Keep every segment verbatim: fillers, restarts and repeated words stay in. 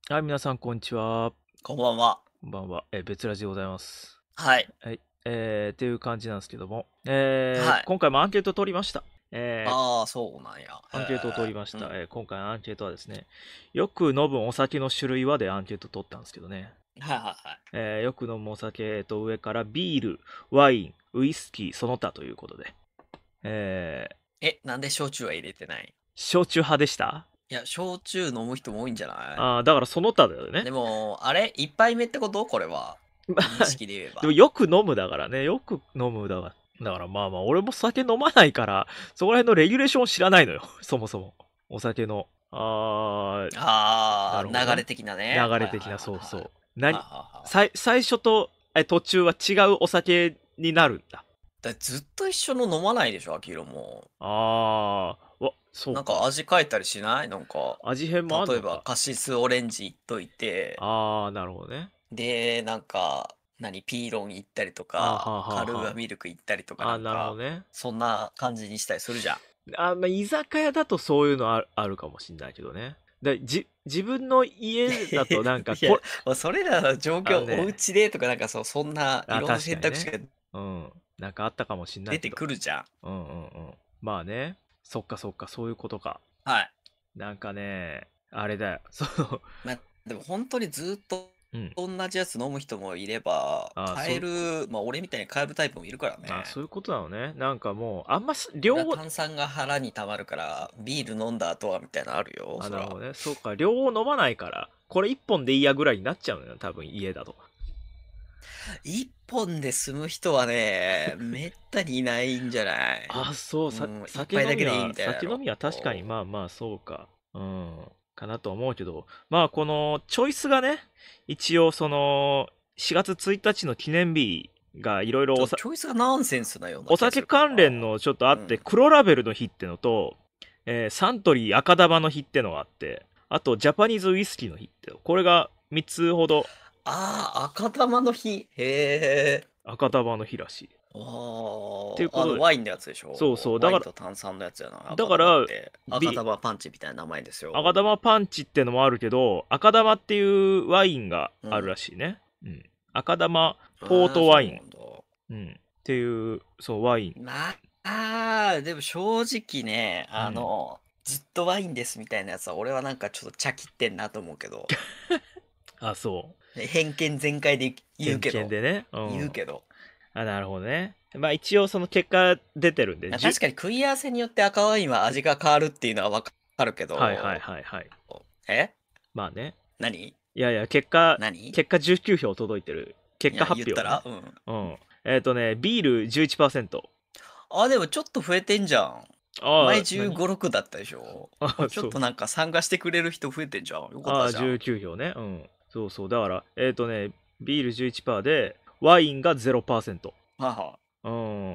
はい、皆さん、こんにちは。 こんばんは。 こんばんは。えー、別ラジでございます。 はい。 はい。えー、っていう感じなんですけども、えー、 はい。 今回もアンケート取りました。えー、 ああ、そうなんや。へアンケートを取りましえ。うた。 ん。 えー、今回のアンケートはですね、よく飲むお酒の種類はでアンケート取ったんですけどね、 はいはいはい。 えー、よく飲むお酒、えーと、上からビール、ワイン、ウイスキー、その他ということで、えー、 え、なんで焼酎は入れてない？ 焼酎派でした？ いや、焼酎飲む人も多いんじゃない？ ああー、だからその他だよね。 でも、あれ一杯目ってことこれは。認識で言えでもば。 よく飲むだからね。よく飲むだから。だからまあまあ、俺も酒飲まないから、そこら辺のレギュレーションを知らないのよ。そもそも。お酒の。あー、なああ、 るほどね。 流れ的なね。 流はいはいはいれ的な、そうはい。 そう。 はい何、 はいはい。 最、最初とえ途中は違うお酒になるんだ。 だずっと一緒の飲まないでしょ、アキロも。 あー、わ、そうなんかか。 味変えたりしない？なんか、 味変もあん例えばのか。 カシスオレンジいっといて、 あー、なるほどね。 で、なんか、何、ピーロン行ったりとあーはか、 あはあカルーアはミルク行ったりとかあ。あー、なるほなんか、 どね。 そんな感じにしたりするじゃん。 あ、まあ、居酒屋だとそういうのあるあるかもしんないけどね。で、じ、自分の家だとなんかいや、 こ、 もうそれらの状況、おあのね、 家でとかなんかそう、そんないあ、 ろんな確かにね。 選択肢がうん。なんかあったかもしんな出ていけど。 くるじゃん。 うんうんうん。まあね。そっかそっか、そういうことか。 はい。 なんかね、あれだよ。その、 まあ、でも本当にずっとうん。 同じやつ飲む人もいれば、 あ、 変えそういうこ、 る、まあ俺みたいに変えるタイプもいるからあ、 ね。 そういうことなのね。なんかもう、あんます量、 俺は炭酸が腹に溜まるから、ビール飲んだ後はみたいなのあるよ、 あ、 そら。 なるほどね。そうか、量を飲まないから、これ一本でいいやぐらいになっちゃうのよ。多分家だと。 一本で済む人はね、めったにいないんじゃない？ あ、そう、さ、 うん、一酒杯だけでいい飲みは、 みたいなの。 酒飲みは確かにまあまあそうか。うん。かなと思うけど、まあこのチョイスがね、一応そのしがつついたちの記念日がいろいろちょ、 おさ、 チョイスがナンセンスなようなお気がするけど酒関連のちょっとあな。 って、 うん。 黒ラベルの日ってのと、えーサントリー赤玉の日ってのがあって、あとジャパニーズウイスキーの日っての、これがみっつほどああ、赤玉の日。へえ。 赤玉の日らしい。 あっていうあ、あの、 ことで、 ワインのやつでしょ？ そうそう、だワインから、 と炭酸のやつやな、赤だから、 玉って。赤ビ、 玉パンチみたいな名前ですよ。 赤玉パンチってのもあるけど、赤玉っていうワインがあるらうん。 しいね。うん。赤玉ポーああ、 トワイン。 そうなんだ。 うん。っていう、そう、ワイン。 まあ、でも正直ね、あうん。 の、ずっとワインですみたいなやつは、俺はなんかちょっと茶切ってんなと思うけど、 あ、そう。 偏見全開で言う偏けど、 見でね。うん。 言うけど。 あ、なるほどね。まあ一応その結果出てるんで、 まあじゅ、 確かに食い合わせによって赤ワインは味が変わるっていうのはわかるけはいはいど、 はいはい。 えまあね。 何いやいや、結果、 何結果じゅうきゅう票届いてる。結果いや、言っ発表ね。 たらうん。 うん。えっ、とね、ビールじゅういちパーセント。 あ、でもちょっと増えてんじゃん。前ああ、何？ じゅうご、ろくだったでしょ？ ああ、そう。 ちょっとなんか参加してくれる人増えてんじゃん。よかっああ、 たじゃん。 じゅうきゅう票ね。うん。そうそう。だから、えっ、とね、ビールじゅういちパーセントで、ワインがゼロパーセント。 はあはあ。 うん。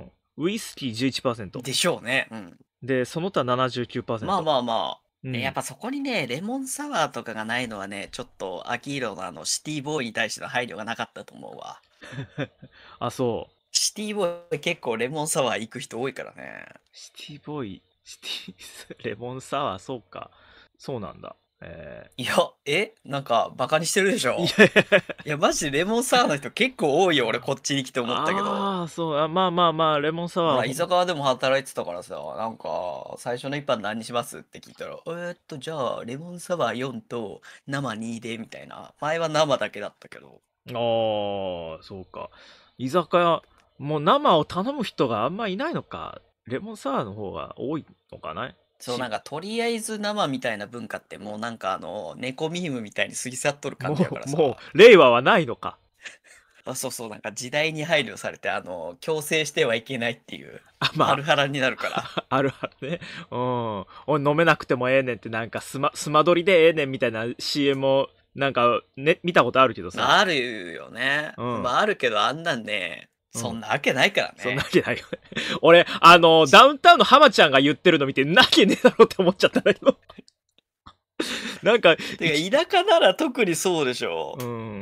ウイスキーじゅういちパーセント。 でしょうね。うん。 で、その他ななじゅうきゅうパーセント。 まあまあまあ。やっうん。 ぱそこにね、レモンサワーとかがないのはね、ちょっと秋色のあのシティボーイに対しての配慮がなかったと思うわ。 あ、そう。 シティボーイ結構レモンサワー行く人多いからね。 シティボーイ、シティ、レモンサワー、そうか。そうなんだ。えいや、えなんかバカにしてるでしー、いょ？ やいや、 いや、マジでレモンサワーの人結構多いよ。俺こっちに来て思ったけど。 ああ、そう、あ、まあまあまあ、レモンサほら、居ワーほん、 酒屋でも働いてたからさ、なんか、最初の一杯何にしますって聞いたら、えーっと、じゃあ、レモンサワーよんと生にで、みたいな。前は生だけだったけど。 ああ、そうか。居酒屋、もう生を頼む人があんまいないのか。レモンサワーの方が多いのかなそう、なし、 んか、とりあえず生みたいな文化ってもうなんかあの、猫ミームみたいに過ぎ去っとる感じやかもう、もらさ。 う、令和はないのか。 あ、そうそう、なんか時代に配慮されて、あの、強制してはいけないっていう、 あ、まハルハラになるから。 あ、あるあるね。うん。おい飲めなくてもええねんってなんかスマ、スマ撮りでええねんみたいな シーエム をなんかね、見たことあるけどさ。 あるよね。 うん。 まあ、あるけど、あんなんね、 うん。 そんなわけないからそんなわね。 けないよね。俺、あの、ダウンタウンの浜ちゃんが言ってるの見て、なわけねえだろって思っちゃったんだけど。なんか、一、 てか、田舎なら特にそうでしょ。 うん。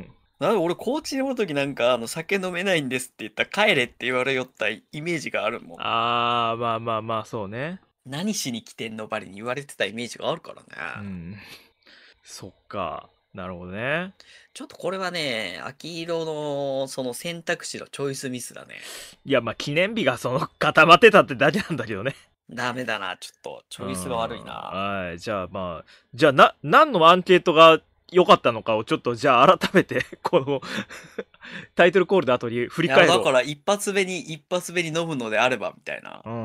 なんか俺、高知におるときなんか、あの、酒飲めないんですって言ったら、帰れって言われよったイメージがあるもん。 あー、まあまあまあ、そうね。 何しに来てんのばりに言われてたイメージがあるからね。 うん。そっか。 なるほどね。 ちょっとこれはね、秋色のその選択肢のチョイスミスだね。 いや、まあ、記念日がその固まってたってだけなんだけどね。 ダメだな、ちょっと。チョイスが悪いな。 はい。じゃあまあ、じゃあな、何のアンケートが良かったのかをちょっとじゃあ改めて、このタイトルコールの後に振り返る。 だから一発目に、一発目に飲むのであれば、みたいな。 うん。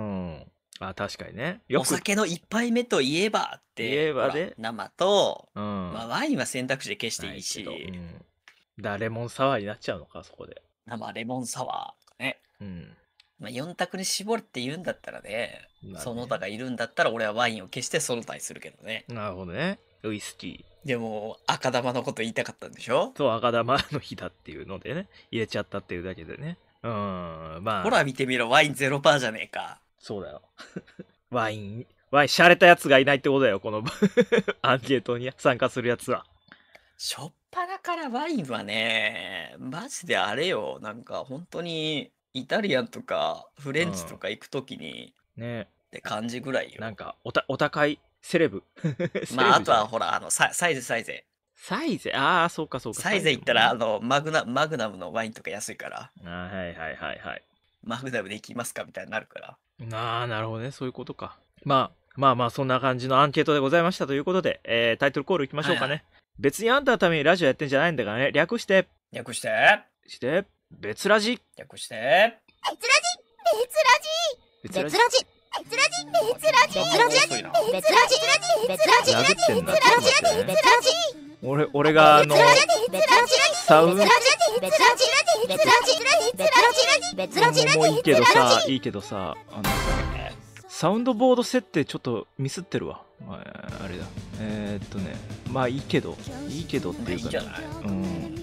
あ、確かにね。 お酒の一杯目といえばって、 言えばで生と、 うん。 まあワインは選択肢で消していいし。 いいうん、だレモンサワーになっちゃうのか、そこで。 生レモンサワーとかね。 うん。 まあ、よん択に絞るって言うんだったらね、ねその他がいるんだったら俺はワインを消してその他にするけどね。 なるほどね。ウイスキー。でも赤玉のこと言いたかったんでしょ？ そう、赤玉の日だっていうのでね、入れちゃったっていうだけでね。うん、まあ。 ほら見てみろ、ワイン ゼロパーセント じゃねえか。 そうだよ。ワイン、ワイン、洒落たやつがいないってことだよ、このアンケートに参加するやつは。 しょっぱなからワインはね、マジであれよ、なんか本当にイタリアンとかフレンチとか行くときに、 うん、ねって感じぐらいよ。 なんかおたお高いセレブ。 まああとはほらあのササイズサイゼ。 サイゼ、ああそうかそうか。 サイゼ行ったらあのマグナマグナムのワインとか安いから。 あはいはいはいはい。 マグナムで行きますかみたいになるから。 ああなるほどね、そういうことか。まあまあまあそんな感じのアンケートでございましたということで、えー、タイトルコールいきましょうかね。はいはい、別にあんたのためにラジオやってんじゃないんだからね。略して略してして別ラジ略して別ラジ別ラジ別ラジ別ラジ別ラジ別ラジ別ラジ別ラジ別ラジ別ラジ別ラジ俺俺があのサウンド別ラジ別ラジ別ラジもういいけどさいいけどさあのさサウンドボード設定ちょっとミスってるわ。あれだ。えー、っとね、まあいいけど、いいけどっていうか、ね、いいじゃない。うん。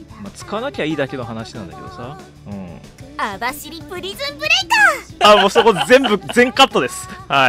まあ使わなきゃいいだけの話なんだけどさ。うん。 網走プリズンブレイカー。あ、もうそこ全部全カットです。はい。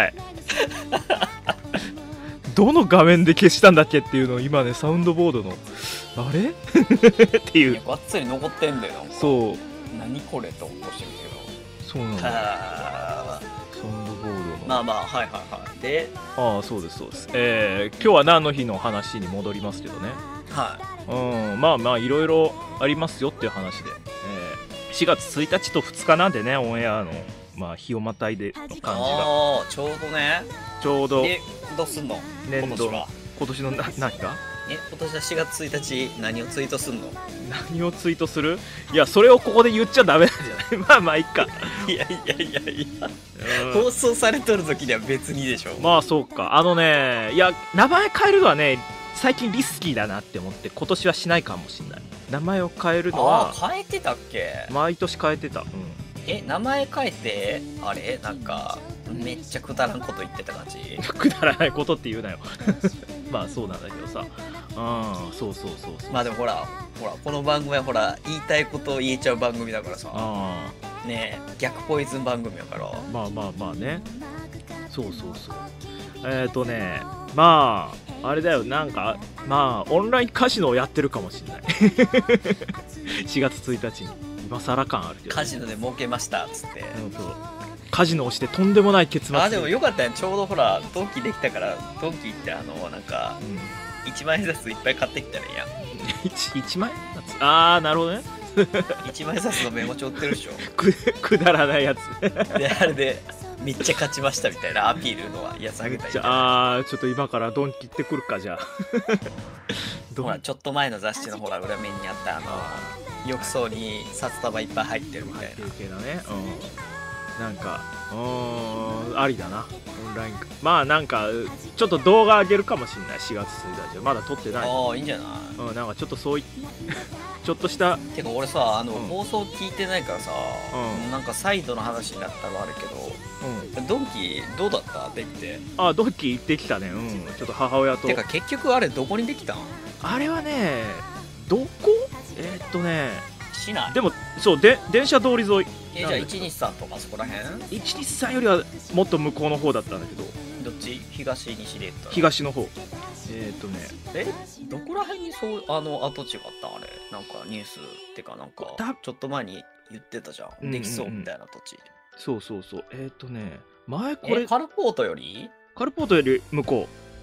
どの画面で消したんだっけっていうのを今ねサウンドボードのあれっていう。 がっつり残ってんだよ。 そう。 何これと思ってるけど。そうなんだ。 まあまあはいはいはい。で、 ああそうですそうです。えー、今日は何の日の話に戻りますけどね。 はい。 うんまあまあいろいろありますよっていう話で、えー、しがつついたちとふつかなんでねオンエアのまあ日をまたいでの感じが。 ああちょうどね。 ちょうど。 でどうすんの？ 年度は今年のな何が？ え今年はしがつついたち何をツイートすんの？ 何をツイートする？いやそれをここで言っちゃダメなんじゃない？まあまあいいか。 いやいやいやいや、うん、放送されとる時には別にでしょ。 まあそうか。あのねいや名前変えるのはね最近リスキーだなって思って今年はしないかもしれない。名前を変えるのはあ変えてたっけ？ 毎年変えてた。うん、 え名前変えてあれなんかめっちゃくだらんこと言ってた感じ？ くだらないことって言うなよ。まあそうなんだけどさ。ああそうそうそうそう。 まあでもほらほらこの番組はほら言いたいことを言えちゃう番組だからさ。あねえ逆ポイズン番組やから。 まあまあまあね。そうそうそう。えっ、ー、とねまああれだよなんかまあオンラインカジノをやってるかもしれない。しがつついたちに今更感あるけど、ね、 カジノで儲けましたっつって。 うんそうカジノをしてとんでもない結末。 あでもよかったねちょうどほらドンキできたからドンキ行ってあのなんか、うん、いちまん円札いっぱい買ってきたらいいやん。 いちまん円札ああなるほどね。 いちまん円札のメモ帳売ってるでしょ。 く, くだらないやつ。 であれでめっちゃ勝ちましたみたいなアピールのはやつあげたり。 じゃああちょっと今からドンキ行ってくるかじゃあ。 ほらちょっと前の雑誌のほら裏面にあったあの浴槽に札束いっぱい入ってるみたいな。 入ってる系だね。うんなんかうーんありだなオンラインか。まあなんかちょっと動画上げるかもしれない。しがつついたちまだ撮ってない。 ああいいんじゃない。 うんなんかちょっとそういちょっとしたてか俺さあの、うん、放送聞いてないからさ、うん、なんかサイドの話になったらあるけど、うん、ドンキどうだったできて。 あドンキ行ってきたね。うんちょっと母親と。 てか結局あれどこにできたん？ あれはねどこえー、っとね市内でもそうで電車通り沿い。 えじゃあいちにちさんとかそこらへん？ いちにちさんよりはもっと向こうの方だったんだけど。 どっち？東西で言ったら東の方。えっ、ー、とねえどこら辺にそうあの跡地があったんあれなんかニュースってかなんかちょっと前に言ってたじゃん、うんうんうん、できそうみたいな土地。 そうそうそうえっ、ー、とね前これカルポートよりカルポートより向こ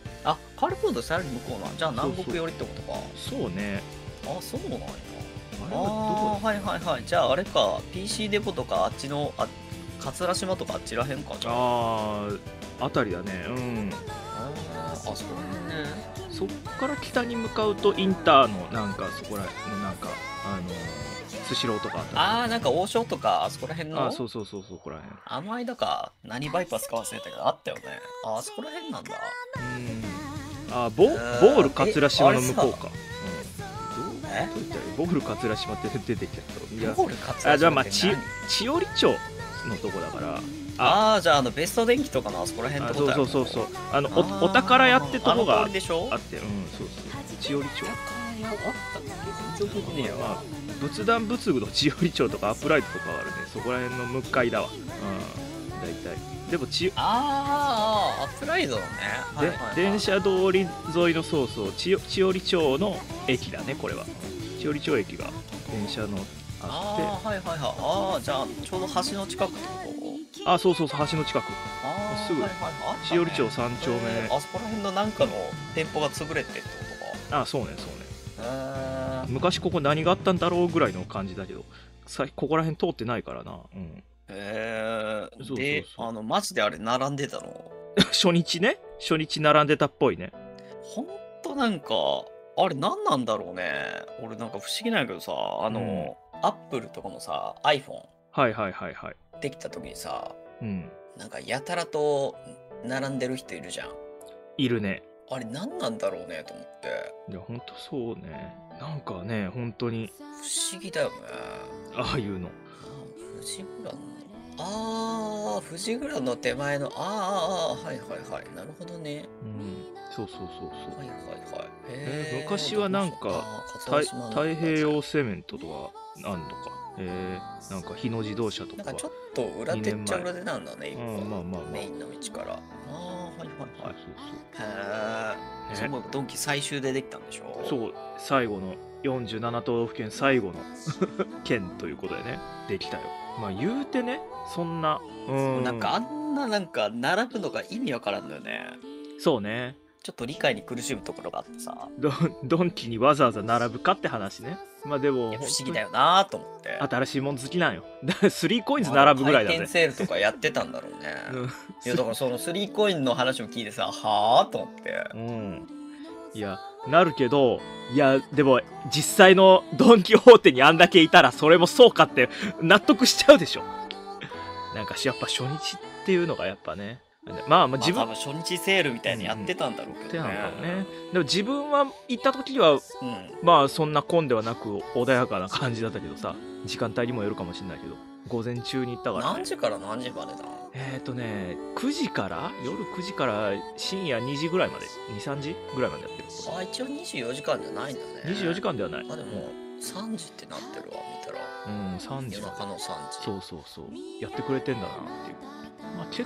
あ、カールコードさらに向こうなんじゃあ南国寄りってことか。 そうね。 あ、そうなんや。 あれあはあ、はいはいはい。じゃああれか、ピーシー デポとかあっちの、あ、桂島とかあっちらへんかじゃあ。 ああ、あたりだね。うん。 あーあ、そうね。 そっから北に向かうとインターのなんかそこらのなんかあのスシローとかあったりああ、なんか王将とかあそこらへんの。 あそうそうそうそうこらへん。 あの間か、何バイパスか忘れたけど、あったよね。あ、あそこらへんなんだ。 うんあボボール桂島の向こうか。うん、どうえどう言ったらいいボール桂島って出てきちゃったいやボール桂島あじゃあまあちって何千織町のとこだからああ、じゃああのベスト電機とかのあそこらへんってあそうことだよね。 そうそうそうあのあーおお宝屋ってとこあのが通りでしょあってうんそうそう千織町宝屋あったっけ全然覚えてねえよ。 まあ仏壇仏具の千織町とかアップライトとかはあるねそこら辺の向かいだわうん大体でもちあーあー、アップライドのね。はいではいはい電車通り沿いのそうそう千千織町の駅だねこれは千織町駅が電車のあってああ、はいはいはい。ああ、じゃあちょうど橋の近くってことあそうそうそう橋の近くああ、 すぐはいはいはいあったね千織町三丁目えーあそこら辺のなんかの店舗が潰れてってことか。 あそうねそうねへー昔ここ何があったんだろうぐらいの感じだけどさここら辺通ってないからな、うん、 へそうそうそうーで、あの、マジであれ並んでたの。 初日ね初日並んでたっぽいねほんとなんか、あれ何なんだろうね。俺なんか不思議なんやけどさ、あの、アップルとかもさ、iPhone はいはいはいはいできた時にさ、 うんなんかやたらと並んでる人いるじゃん。 いるねあれ何なんだろうねと思って。 いやほんとそうねなんかね本当に不思議だよね。 ああいうのあ富士グランああ、富士グランの手前の、あーあー、あーはいはいはい。なるほどね。 うんそうそうそうそうはいはいはい。 えーへー昔はなんかあー太桂島なんだ太平洋セメントとかあんのかえー、なんか日野自動車とかはなんかちょっと裏手っちゃ裏手なんだね、今うんまあまあまあメインの道から。ああ、はいはいそうはい。 そうへえ。そう思えばドンキ最終でできたんでしょそうそう最後のよんじゅうなな都道府県最後の県ということでねできたよまあ言うてねそんなうんなんかあんななんか並ぶのが意味わからんのよね。 そうねちょっと理解に苦しむところがあってさ。 ドンドンキにわざわざ並ぶかって話ねまあでもいや不思議だよなと思って。 新しいもん好きなんよだからスリーコインズ並ぶぐらいだ回ね転セールとかやってたんだろうね。 うんいやだからそのスリーコインの話を聞いてさ、はあと思って。 うんいやなるけどいやでも実際のドン・キホーテにあんだけいたらそれもそうかって納得しちゃうでしょなんかしやっぱ初日っていうのがやっぱねまあまあ自分まあ、多分初日セールみたいにやってたんだろうけどね。 ってなのかもねでも自分は行った時はうん。 まあそんな混んではなく穏やかな感じだったけどさ時間帯にもよるかもしれないけど午前中に行ったから、ね、 何時から何時までだのえっ、ー、とねくじから夜くじから深夜にじぐらいまでにさんじぐらいまでやってるあ、一応にじゅうよじかんじゃないんだね。 にじゅうよじかんではないあ、でもさんじってなってるわ、見たら。 うんさんじ夜中のさんじ。 そうそうそうやってくれてんだなっていうまあ結構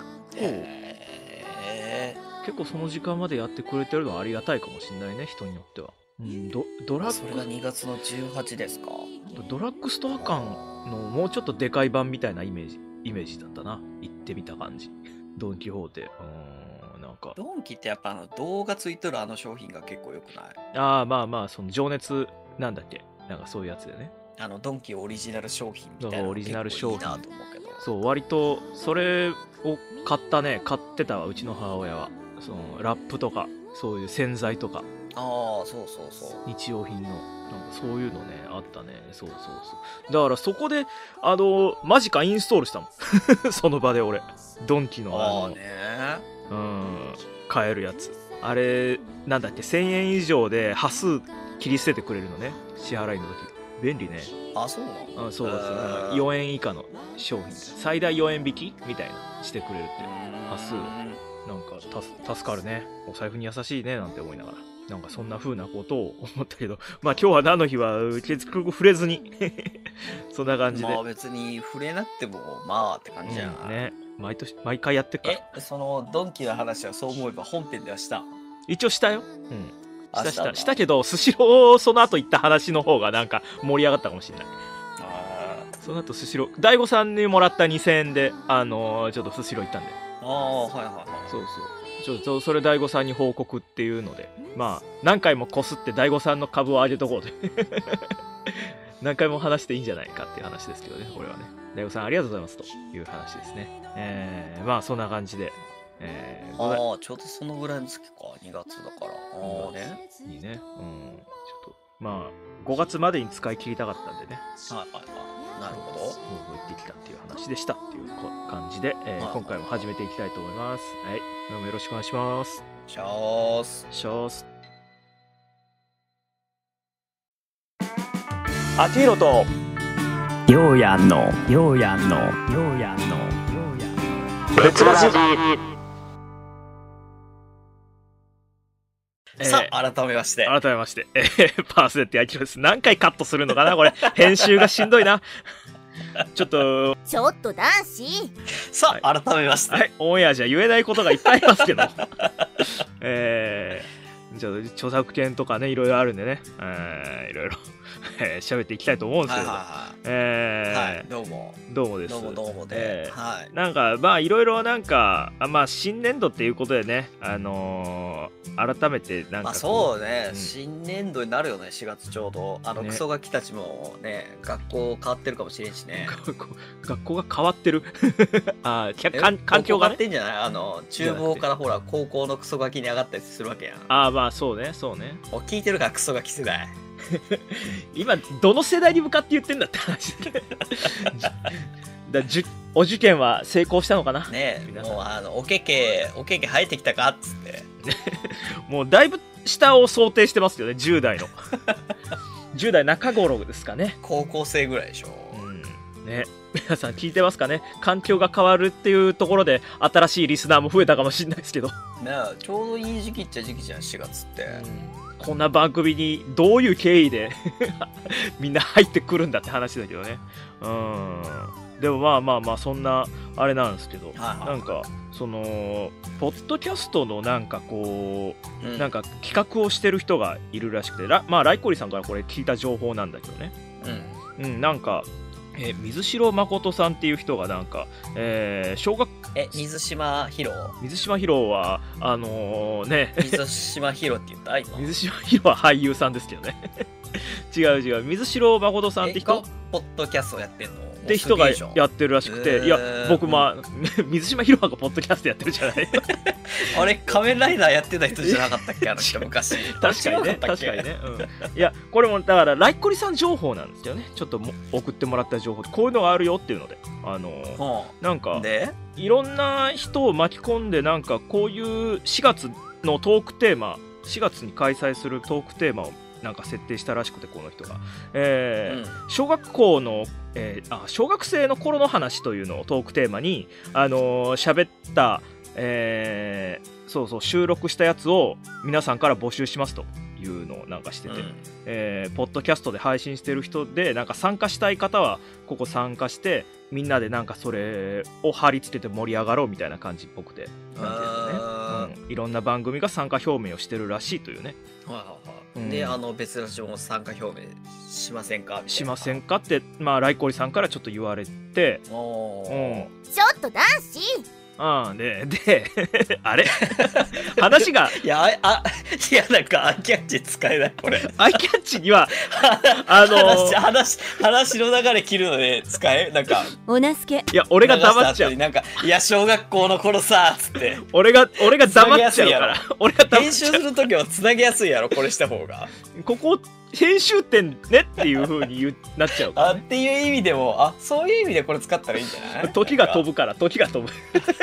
へ結構その時間までやってくれてるのはありがたいかもしれないね人によっては、うん、ドドラーそれがッグにがつのじゅうはちですか。 ドラッグストア感のもうちょっとでかい版みたいなイメージイメージだったな行ってみた感じドン・キホーテうんなんかドンキってやっぱあの動画ついてるあの商品が結構良くない？ ああまあまあその情熱なんだっけなんかそういうやつでねあのドンキオリジナル商品みたいなのそうオリジナル商品結構いいなと思うけど。 そう割とそれを買ったね買ってたわうちの母親はそのラップとかそういう洗剤とかああ、そうそうそう。 日用品のなんかそういうのねあったねそうそうそうだからそこであのマジかインストールしたもんその場で俺ドンキのあのああねうん買えるやつあれなんだっけせんえん以上で端数切り捨ててくれるのね支払いの時便利ねあ、そうなのあそうですへーよんえん以下の商品最大よえん引きみたいなしてくれるって端数うーんなんかたす助かるねお財布に優しいねなんて思いながらなんかそんな風なことを思ったけどまあ今日は何の日は結局触れずにそんな感じで、 まあ別に触れなくてもまあって感じじゃん、 うんね毎年毎回やってっからえそのドンキの話はそう思えば本編ではした。 一応したようんしたしたあしたんだしたけどスシローその後行った話の方がなんか盛り上がったかもしれないあその後スシロー大悟さんにもらったにせんえんであのー、ちょっとスシロー行ったんでーあーはいはいはい。 そうそうちょっとそれ大悟さんに報告っていうので、まあ何回もこすって大悟さんの株を上げとこうと何回も話していいんじゃないかっていう話ですけどね、これはね。大悟さんありがとうございますという話ですね。えー、まあそんな感じで、えー、 ああ、ちょうどそのぐらいの月か、にがつだから。ああね。 いいね。うん。ちょっと、まあ、ごがつまでに使い切りたかったんでね。 はいはいはい。なるほど。 もう行ってきたっていう話でしたっていう感じで、えーはい、 今回も始めていきたいと思います。はい。どうもよろしくお願いします。 シャース。 シャース。 あきひろとようやんのようやんのようやんのようやんの別ラジ。 さあ、改めまして。 改めまして、えー、パースネット野球です。何回カットするのかなこれ。編集がしんどいな。ちょっと。 ちょっと男子。 さあ、はい、改めまして。 はい、オンエアじゃ言えないことがいっぱいありますけど。えー、じゃあ、著作権とかね、いろいろあるんでね。えー、いろいろ。えー、喋っていきたいと思うんですけど、はいはいはい、えーはい、どうもどうもです。 どうもどうもで、 えーはい、 なんかまあいろいろなんかまあ新年度っていうことでね、あのー、改めてなんか、 まあそうね、 うん、新年度になるよね。しがつちょうどあの、ね、クソガキたちもね学校変わってるかもしれんしね。 学校が変わってるあ環環境がね変わってんじゃない？あの厨房からほら高校のクソガキに上がったりするわけやん。 ああまあそうねそうね。 お聞いてるかクソガキ世代。 今どの世代に向かって言ってんだって話だ。じゅお受験は成功したのかなねえ、もうあのおけけおけけ生えてきたかっつってもうだいぶ下を想定してますよね。じゅう代のじゅう代中頃ですかね。 高校生ぐらいでしょ、 うん、ね。皆さん聞いてますかね。環境が変わるっていうところで新しいリスナーも増えたかもしれないですけどね。 え、ちょうどいい時期っちゃ時期じゃん、しがつって、 うん、こんな番組にどういう経緯でみんな入ってくるんだって話だけどね。うん。でもまあまあまあそんなあれなんですけど、はいはい、なんかそのポッドキャストのなんかこう、うん、なんか企画をしてる人がいるらしくて、まあライコリさんからこれ聞いた情報なんだけどね。うん、うん、なんか。え水城誠さんっていう人がなんか、えー、小学え水島ヒロ水島ヒロはあのー、ね水島ヒロって言った今水島ヒロは俳優さんですけどね違う違う水城誠さんって人ポッドキャストやってんのって人がやってるらしくて、いや僕まあ水島ヒロがポッドキャストやってるじゃないあれ仮面ライダーやってた人じゃなかったっけあの人昔確かにね確かにね、うん、いやこれもだからライコリさん情報なんですよね。ちょっとも送ってもらった情報こういうのがあるよっていうので、あのーはあ、なんかでいろんな人を巻き込んでなんかこういうしがつのトークテーマしがつに開催するトークテーマをなんか設定したらしくて、この人が、えーうん、小学校の、えー、あ小学生の頃の話というのをトークテーマにあのー、喋った、えー、そうそう収録したやつを皆さんから募集しますというのをなんかしてて、うん、えー、ポッドキャストで配信してる人でなんか参加したい方はここ参加してみんなでなんかそれを貼り付けて盛り上がろうみたいな感じっぽくて、なんていうのね、うん、いろんな番組が参加表明をしてるらしいというね。 はいはいはい、で、うん、あの別ラジオも参加表明しませんかしませんかってまあライコリさんからちょっと言われて、 お、 うん、ちょっと男子ああでであれ話がいやあいやなんかアイキャッチ使えないこれアイキャッチにはあのー、話, 話, 話の流れ切るので使えなんかおなすけいや俺が黙っちゃうなんかいや小学校の頃さつって俺が俺が黙っちゃうから俺が編集するときはつなげやすいやろこれした方がここ編集点ねっていう風に言うなっちゃうから、ね、 あっていう意味でもあそういう意味でこれ使ったらいいんじゃない時が飛ぶから時が飛ぶ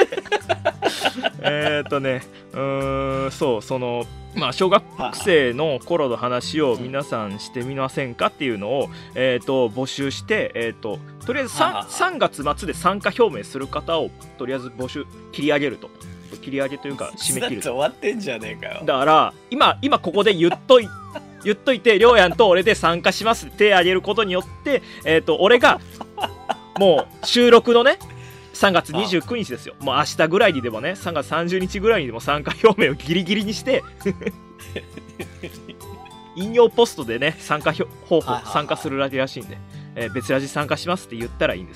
えっとねうーんそうそのまあ小学生の頃の話を皆さんしてみませんかっていうのを、えー、と募集して、えー、ととりあえず 3, さんがつ末で参加表明する方をとりあえず募集切り上げると切り上げというか締め切ると終わってんじゃねえかよ。 だから今今ここで言っとい言っといてりょうやんと俺で参加しますって手挙げることによって、えー、と俺がもう収録のねさんがつにじゅうくにちですよ。もう明日ぐらいにでもねさんがつさんじゅうにちぐらいにでも参加表明をギリギリにして引用ポストでね参加方法参加するらしいんで、えー、別ラジ参加しますって言ったらいいんですよ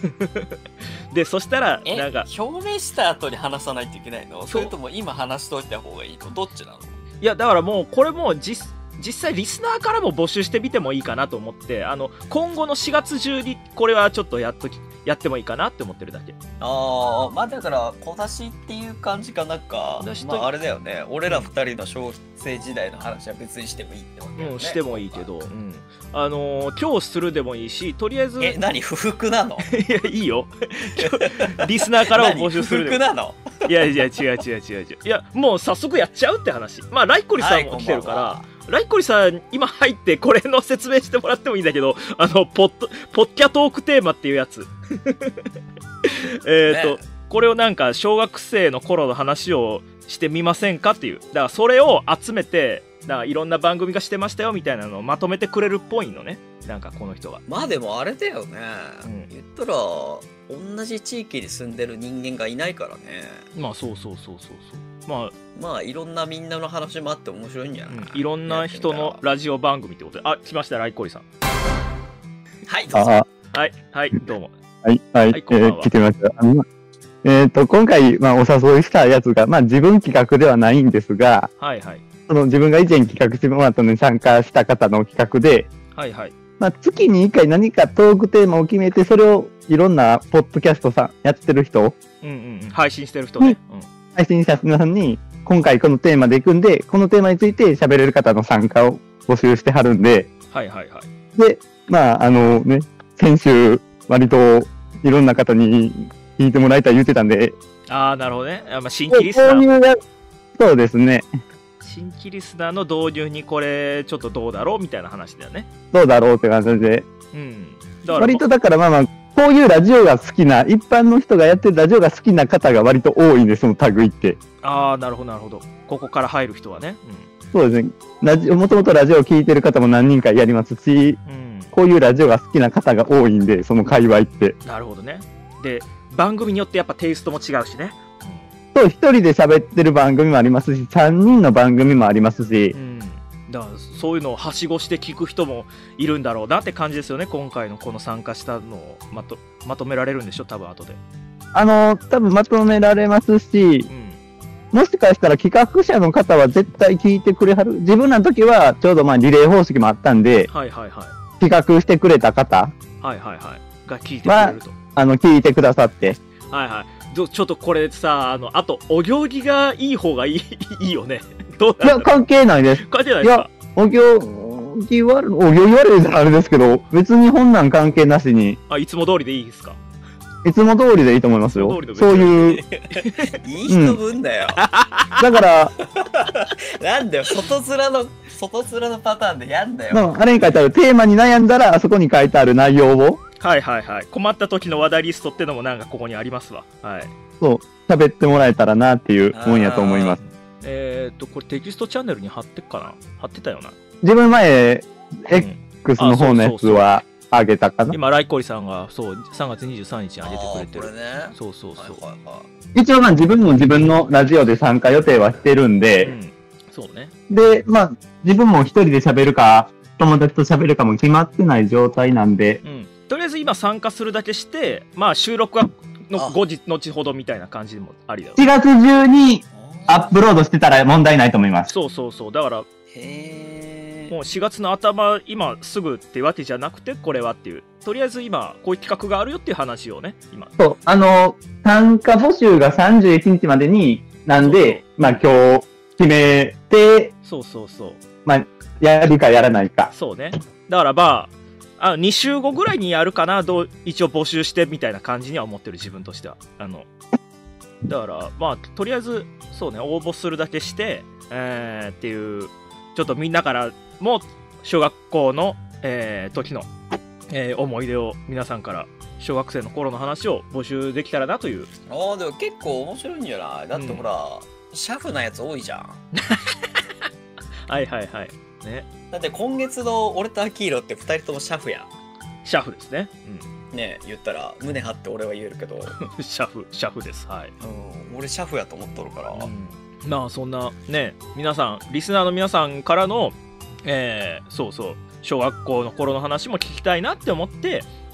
でそしたらえなんか表明した後に話さないといけないの？それとも今話しといた方がいいの？どっちなの？ いやだからもうこれも実実際リスナーからも募集してみてもいいかなと思って、あの今後のしがつ中にこれはちょっとやっときやってもいいかなって思ってるだけ。 ああ、まあだから小出しっていう感じかなんか、 小出しとまああれだよね。俺ら二人の小生時代の話は別にしてもいいってことだよね。 うん、してもいいけど、うん、あのー今日するでもいいし、とりあえずえ、何不服なの？ いやいいよリスナーからも募集する何不服なの？ いやいや違う違う違う違う、いやもう早速やっちゃうって話。まあライコリさんも来てるから、 はい、 ライコリさん今入ってこれの説明してもらってもいいんだけど、あのポッドポッキャトークテーマっていうやつえっと、ね、これをなんか小学生の頃の話をしてみませんかっていう、だからそれを集めて、だからいろんな番組がしてましたよみたいなのをまとめてくれるっぽいのね、なんかこの人が。 まあでもあれだよね、うん、言ったら同じ地域に住んでる人間がいないからね。 まあそうそうそうそうそう、まあまあいろんなみんなの話もあって面白いんじゃない、うん、 いろんな人のラジオ番組ってことで。あ、来ましたライコリさん。 はいどうぞ。 はいはいどうも。 はいはい、はい、えー、来てました。あのえっ、ー、と今回まあお誘いしたやつがまあ自分企画ではないんですが、 はいはい。 その自分が以前企画してもらったのに参加した方の企画で、 はいはい。 まあ月にいっかい何かトークテーマを決めて、それをいろんなポッドキャストさんやってる人、 うんうんうん、配信してる人ね。うん、 配信者皆さんに今回このテーマでいくんで、このテーマについて喋れる方の参加を募集してはるんで、 はいはいはい。 で、まああのね、先週割といろんな方に聞いてもらいたい言ってたんで、 ああなるほどね。あ、まあ、新規リスナー、 こういうやそうですね。 新規リスナーの導入にこれちょっとどうだろうみたいな話だよね。 どうだろうって感じで、 うん、 だから割とだからまあまあこういうラジオが好きな、一般の人がやってるラジオが好きな方が割と多いんです、その類って。 ああなるほどなるほど。ここから入る人はね。 うん、そうですね。ラジオもともとラジオを聞いてる方も何人かやりますし、うん、こういうラジオが好きな方が多いんで、その界隈って。 なるほどね。で番組によってやっぱテイストも違うしね。 うん、そう、一人で喋ってる番組もありますし、三人の番組もありますし、 うん、だからそういうのをはしごして聞く人もいるんだろうなって感じですよね。今回のこの参加したのをまとまとめられるんでしょ多分後で。 あの多分まとめられますし、うん、もしかしたら企画者の方は絶対聞いてくれはる。自分らの時はちょうどまあリレー方式もあったんで、 はいはいはい、 企画してくれた方、 はいはいはい、が聞いてくれると、まあ、あの聞いてくださって、 はいはい、ちょっとこれさ、あのあとお行儀がいい方がいいいいよね。どうなんだろう。 いや関係ないです。 関係ないですか。 いやお行儀悪い、お行儀悪いじゃあれですけど、別に本なん関係なしに。 あ、いつも通りでいいですか。 いつも通りでいいと思いますよ。そういう。 いい人分だよ。 うん、だから、 なんだよ、外面の、外面のパターンでやんだよ。 まあ、あれに書いてあるテーマに悩んだら、あそこに書いてある内容を。 はいはいはい。困った時の話題リストってのもなんかここにありますわ。はい。 そう、喋ってもらえたらなっていうもんやと思います。 えーっと、これテキストチャンネルに貼ってっかな。貼ってたよな。 自分前、うん、X の方のやつは、あげたかな。 今ライコリさんがそうさんがつにじゅうさんにちにあげてくれてる。 これね、 そうそうそう、はいはいはい、 一応まあ自分も自分のラジオで参加予定はしてるんで、うん、 そうね。 でまあ自分も一人で喋るか友達と喋るかも決まってない状態なんで、 うん、とりあえず今参加するだけしてまあ収録はの後日後ほどみたいな感じでもありだよ。 しがつ中にアップロードしてたら問題ないと思います。 そうそうそう、だからへもうしがつの頭今すぐってわけじゃなくてこれはっていう、とりあえず今こういう企画があるよっていう話をね今。 そうあの参加募集がさんじゅういちにちまでになんで、そうそうまあ今日決めて、 そうそうそう、 まあやるかやらないか。 そうね、だからまああにしゅうごぐらいにやるかな、どう一応募集してみたいな感じには思ってる自分としては。あのだからまあとりあえずそうね応募するだけして、えー、っていうちょっとみんなからも小学校の、えー、時の、えー、思い出を皆さんから小学生の頃の話を募集できたらなという。 ああでも結構面白いんじゃない。だってほら、うん、シャフなやつ多いじゃん。 はいはいはいね。 だって今月の俺とアキーロってふたりともシャフやん。 シャフですね、 うん、ねえ言ったら胸張って俺は言えるけどシャフシャフですはい、 うん、俺シャフやと思っとるから、うん、 まあそんなね皆さんリスナーの皆さんからのえー、そうそう小学校の頃の話も聞きたいなって思って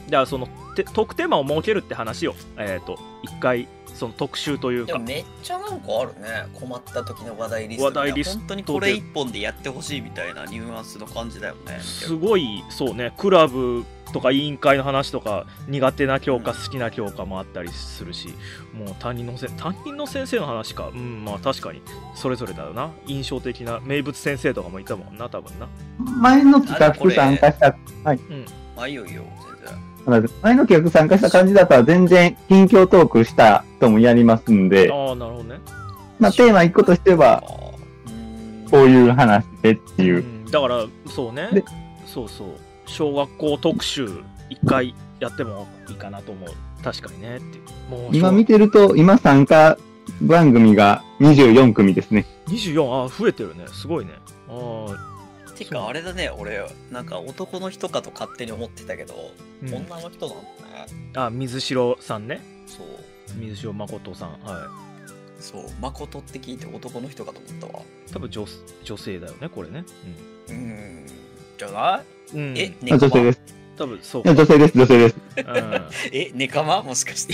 だからそのてトークテーマを設けるって話を、えっ、ー、と一回その特集というか。 でもめっちゃなんかあるね、困った時の話題リスト。 話題リスト本当にこれ一本でやってほしいみたいなニュアンスの感じだよね。 すごいそうね、クラブとか委員会の話とか苦手な教科、うん、好きな教科もあったりするし、もう担任のせ担任の先生の話か、うん、まあ確かにそれぞれだよな。印象的な名物先生とかもいたもんな、多分な。 前の企画参加した、はい、 うん、あ、いいよいいよ、全然。前の企画参加した感じだったら全然近況トークした人もやりますんで、 ああ、なるほどね。 まあテーマ一個としてはこういう話でっていう、うん、 だからそうね、そうそう、小学校特集一回やってもいいかなと思う。確かにねっていう。もう今見てると今参加番組がにじゅうよん組ですね。 にじゅうよん、あ、増えてるね、すごいね。ああ、てかあれだね、俺なんか男の人かと勝手に思ってたけど、うん、女の人なんだね。 あ、水城さんね。 そう、 水城誠さん、はい。 そう、誠って聞いて男の人かと思ったわ。 多分 女, 女性だよね、これね。 うん、うーん、じゃない、うん、え、 ネカマ？女性です。 多分そう。 女性です、女性です。 うん、え、ネカマもしかして。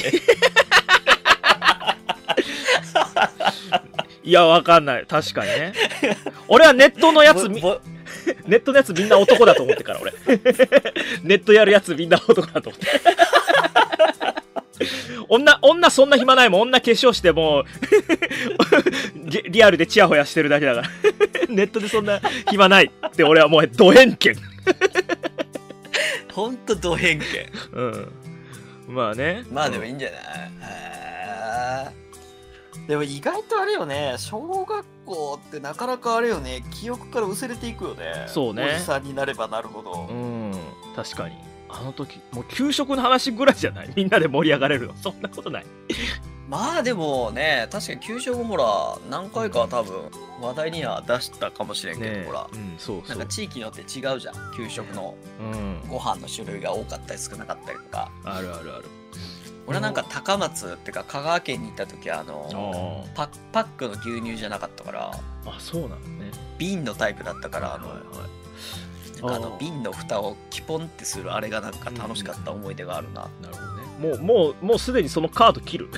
いや、わかんない。確かにね。俺はネットのやつみ、ネットのやつみんな男だと思ってから、俺。ネットやるやつみんな男だと思って。女、女そんな暇ないもん。女化粧してもリアルでチヤホヤしてるだけだから。ネットでそんな暇ないって俺はもうド偏見。 ほんとド偏見。 うん。まあね。 まあでもいいんじゃない？へー。でも意外とあれよね、小学校ってなかなかあれよね、記憶から薄れていくよね。 そうね。 おじさんになればなるほど。 うん、確かに。あの時、もう給食の話ぐらいじゃない？みんなで盛り上がれるの。そんなことない。 まあでもね、確かに給食もほら、何回かは多分話題には出したかもしれんけど、ね、ほら、うん、そうそう。なんか地域によって違うじゃん、給食のご飯の種類が多かったり少なかったりとか。 あるあるある。 俺はなんか高松ってか香川県に行った時あのパパックの牛乳じゃなかったから、 あ、そうなのね。 瓶のタイプだったから、あの、はいはい、あの瓶の蓋をキポンってするあれがなんか楽しかった思い出があるな。 うん、なるほどね。もうもうもうすでにそのカード切る。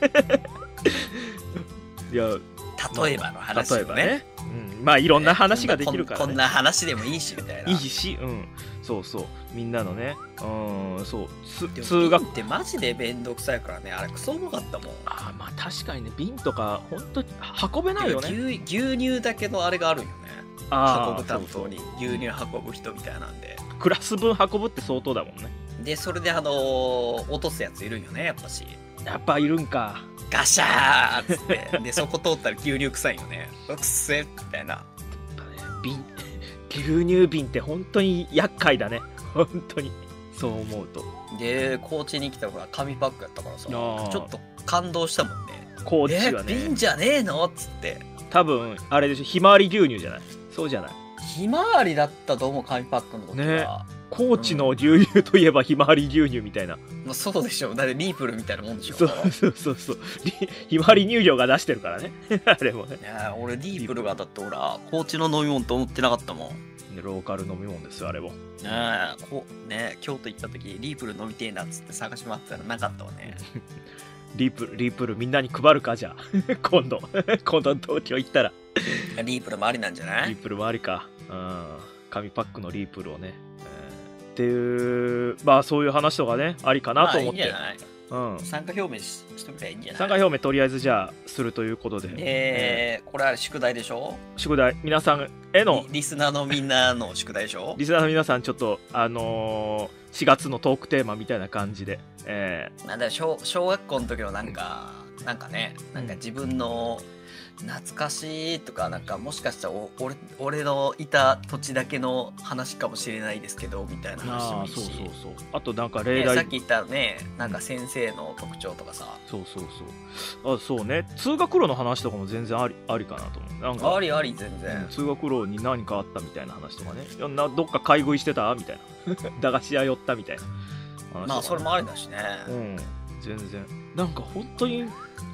いや、 例えばの話、ね、 例えばね、うん、まあいろんな話ができるから、ね、 こんな話でもいいしみたいな。 いいし、うん、そうそう、みんなのね、うん、そう、 通学ってマジでめんどくさいからね、あれクソ重かったもん。 ああ、まあ確かにね、瓶とか本当に運べないよね。 牛, 牛乳だけのあれがあるよね。運ぶ担当に牛乳運ぶ人みたいなんで、 クラス分運ぶって相当だもんね。 でそれであのー、落とすやついるんよね、やっぱし。 やっぱいるんか。 ガシャーっつってでそこ通ったら牛乳臭いよね。うっせみたいな。 瓶、牛乳瓶って本当に厄介だね。本当にそう思うと。 で高知に来たら紙パックやったからさ、ちょっと感動したもんね。 高知はね、 え瓶じゃねえのっつって。 多分あれでしょ、ひまわり牛乳じゃない？そうじゃない？ ひまわりだったと思う、紙パックの時はね。 高知の牛乳といえばひまわり牛乳みたいな、 まあ、そうでしょ。だってリープルみたいなもんでしょ。 そうそうそうそう、ひまわり乳業が出してるからね。あれもね。 いや俺リープルがだってほら高知の飲み物と思ってなかったもん。 ローカル飲み物ですよ、あれも。 ねえ、こね京都行った時リープル飲みてえなっつって探し回ってたらなかったわね。 リープル、リープルみんなに配るか、じゃあ。今度、今度東京行ったら。 リープルもありなんじゃない？ リープルもありか。うん。紙パックのリープルをね。っていう、まあそういう話とかね、ありかなと思って。 まあいいんじゃない？うん、参加表明 し, しとけばいいんじゃない？ 参加表明とりあえずじゃあするということで。 えー、これは宿題でしょ？ 宿題、皆さんへのリ、リスナーのみんなの宿題でしょ？ リスナーの皆さん、ちょっとあのー、しがつのトークテーマみたいな感じで、えー、なんだ 小, 小学校の時のなんか、うん、なんかね、なんか自分の懐かしいとか、なんかもしかしたらお 俺, 俺のいた土地だけの話かもしれないですけどみたいな話もいいし、 そうそうそう、あとなんか例題、 ね、さっき言ったね、なんか先生の特徴とかさ、 そうそうそう、あ、そうね、通学路の話とかも全然ありありかなと思う。なんかありあり、全然、 うん、通学路に何かあったみたいな話とかね、いやなどっか買い食いしてたみたいな駄菓子屋寄ったみたいな話とか、ね、 まあそれもありだしね、 うん、全然なんか本当に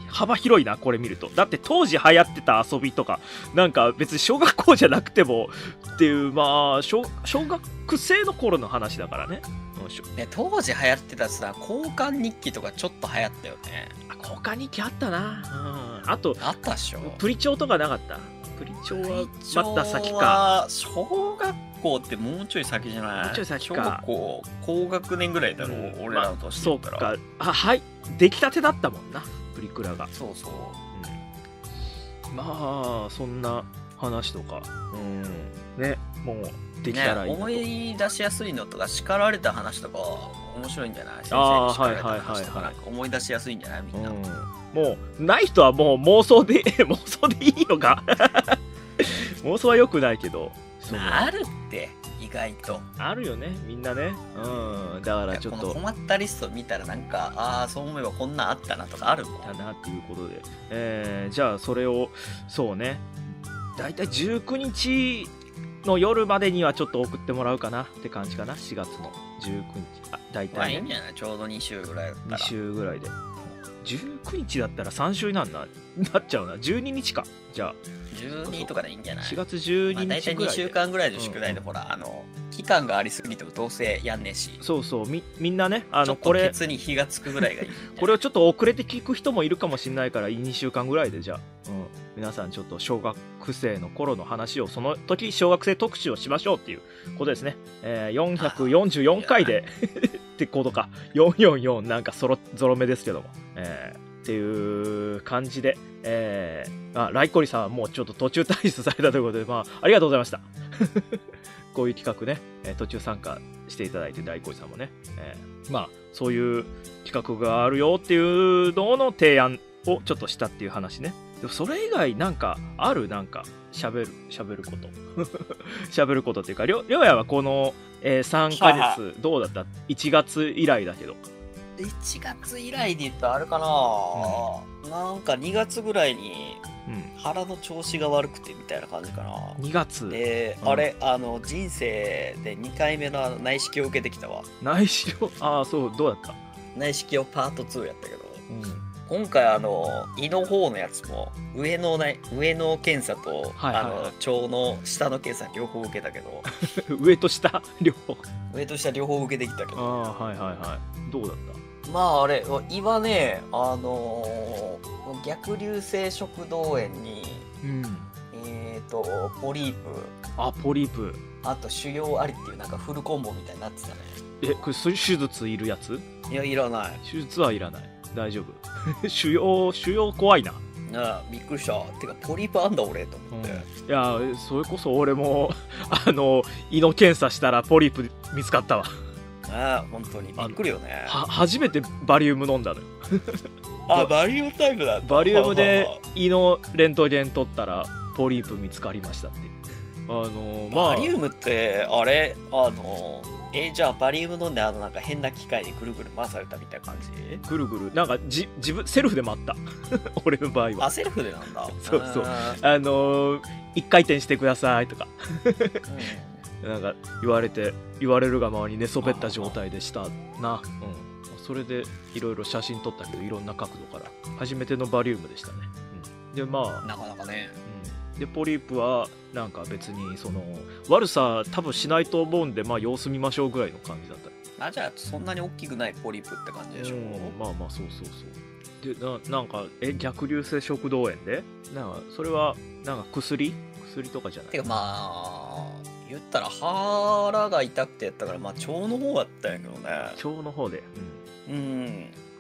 幅広いな、これ見ると。だって当時流行ってた遊びとか、なんか別に小学校じゃなくてもっていう、まあ、小, 小学生の頃の話だからね。 ね、当時流行ってたさ、交換日記とかちょっと流行ったよね。 あ、交換日記あったな。うん。あと、 あったっしょ。 プリチョウとかなかった？プリチョウはまた先か。 小学校ってもうちょい先じゃない？もうちょい先か。小学校高学年ぐらいだろう、うん、俺らの年だったら。 まあ、そうか。あ、はい。出来たてだったもんな、プリクラが。 そうそう。 うん、まあそんな話とか、うんね、もうできたらいい、 ね、思い出しやすいのとか叱られた話とか面白いんじゃない？先生に叱られた話とかなんか思い出しやすいんじゃないみんな。うん、 もうない人はもう妄想で妄想でいいのか妄想は良くないけど、 あるって意外とあるよね、みんなね。うん、だからちょっと困ったリスト見たらなんか、ああそう思えばこんなんあったなとかあるもんだなっていうことで、えー、じゃあそれをそうね、だいたいじゅうくにちの夜までにはちょっと送ってもらうかなって感じかな。しがつのじゅうくにち、あ、だいたい、ね、 いいんじゃない？ちょうどにしゅうぐらいだったら。 にしゅうぐらいでじゅうくにちだったらさん週になんななっちゃうな。じゅうににちか。じゃあじゅうにとかでいいんじゃない？しがつじゅうににちぐらいで、まあ、大体にしゅうかんぐらいで宿題で、うん、ほらあの期間がありすぎてもどうせやんねえし。 そうそう、みみんなね、あのこれケツに火がつくぐらいがいいこれをちょっと遅れて聞く人もいるかもしれないから、にしゅうかんぐらいでじゃあ、うん、皆さんちょっと小学生の頃の話をその時小学生特集をしましょうっていうことですね。えー、よんひゃくよんじゅうよんかいでってことか、よんひゃくよんじゅうよんなんかそろゾロ目ですけども、えーっていう感じで、えー、あ、ライコリさんはもうちょっと途中退出されたということで、まあ、ありがとうございました。こういう企画ね、えー、途中参加していただいて、ライコリさんもね、えー、まあ、そういう企画があるよっていうのの提案をちょっとしたっていう話ね。でもそれ以外なんかある？なんか喋る、喋ること。喋ることっていうか、りょうやはこの、えー、さんかげつどうだった？ いち 月以来だけど。 いちがつ以来で言ったらあれかな、うん、なんかにがつぐらいに腹の調子が悪くてみたいな感じかな。 にがつで、うん、あれあの人生でにかいめの内視鏡を受けてきたわ。 内視鏡？ああ、そう、どうだった？ 内視鏡パートツーやったけど、うん、今回あの胃の方のやつも上の内上の検査と、はいはいはい、あの腸の下の検査両方受けたけど上と下両方上と下両方受けてきたけど、 ああ、はいはいはい、どうだった？ まああれ胃はね、あのー、逆流性食道炎に、うん、えっ、ー、とポリープ、 あ、ポリープ、 あと腫瘍ありっていうなんかフルコンボみたいになってたね。 え、これ手術いるやつ？ いや、いらない。 手術はいらない、大丈夫。腫瘍腫瘍怖いな。 ああ、びっくりした。てかポリープあんだ俺と思って、 うん、いやそれこそ俺もあの胃の検査したらポリープ見つかったわ。 ああ、本当にびっくりよね。 は初めてバリウム飲んだのよ。 あ、バリウムタイプだった。 バリウムで胃のレントゲン取ったらポリープ見つかりましたって。あのー、まあ、 バリウムってあれ、あのー、えじゃあバリウム飲んであのなんか変な機械でぐるぐる回されたみたいな感じ？ ぐるぐるなんかじ自分セルフで回った。俺の場合は。 あ、セルフでなんだ。 そうそう。あのー、一回転してくださいとか。うん、なんか言われて言われるがままに寝そべった状態でしたな。うん、それでいろいろ写真撮ったけど、いろんな角度から初めてのバリウムでしたね。うん、でまあなかなかね、 うん、でポリープはなんか別にその悪さ多分しないと思うんで、まあ様子見ましょうぐらいの感じだった。 あ、じゃあそんなに大きくないポリープって感じでしょ。うん、 まあまあそうそうそう。で な, なんかえ逆流性食道炎でなんかそれはなんか薬薬とかじゃない？ てかまあ言ったら腹が痛くてやったから、まあ腸の方だったんやけどね。 腸の方で、 うん、うん、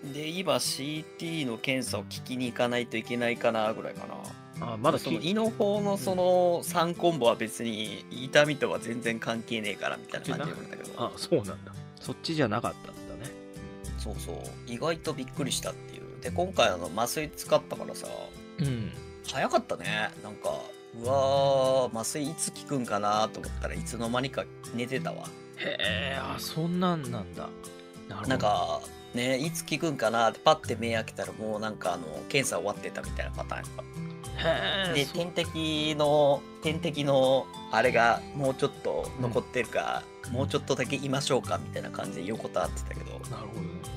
で今 シーティー の検査を聞きに行かないといけないかなぐらいかな。 あ、まだその胃の方のそのさんコンボは別に痛みとは全然関係ねえからみたいな感じなんだけど。 あ、そうなんだ。そっちじゃなかったんだね。 そうそう、意外とびっくりしたっていう。で今回あの麻酔使ったからさ、うん、早かったね。なんかうわー、麻酔いつ効くんかなと思ったらいつの間にか寝てたわ。 へえ、あ、そんなんなんだ。 なるほど。なんかね、いつ効くんかなってパッて目開けたらもうなんかあの検査終わってたみたいなパターンやっぱ。へで点滴の点滴のあれがもうちょっと残ってるか、うん、もうちょっとだけいましょうかみたいな感じで横たわってたけど。 なるほどね。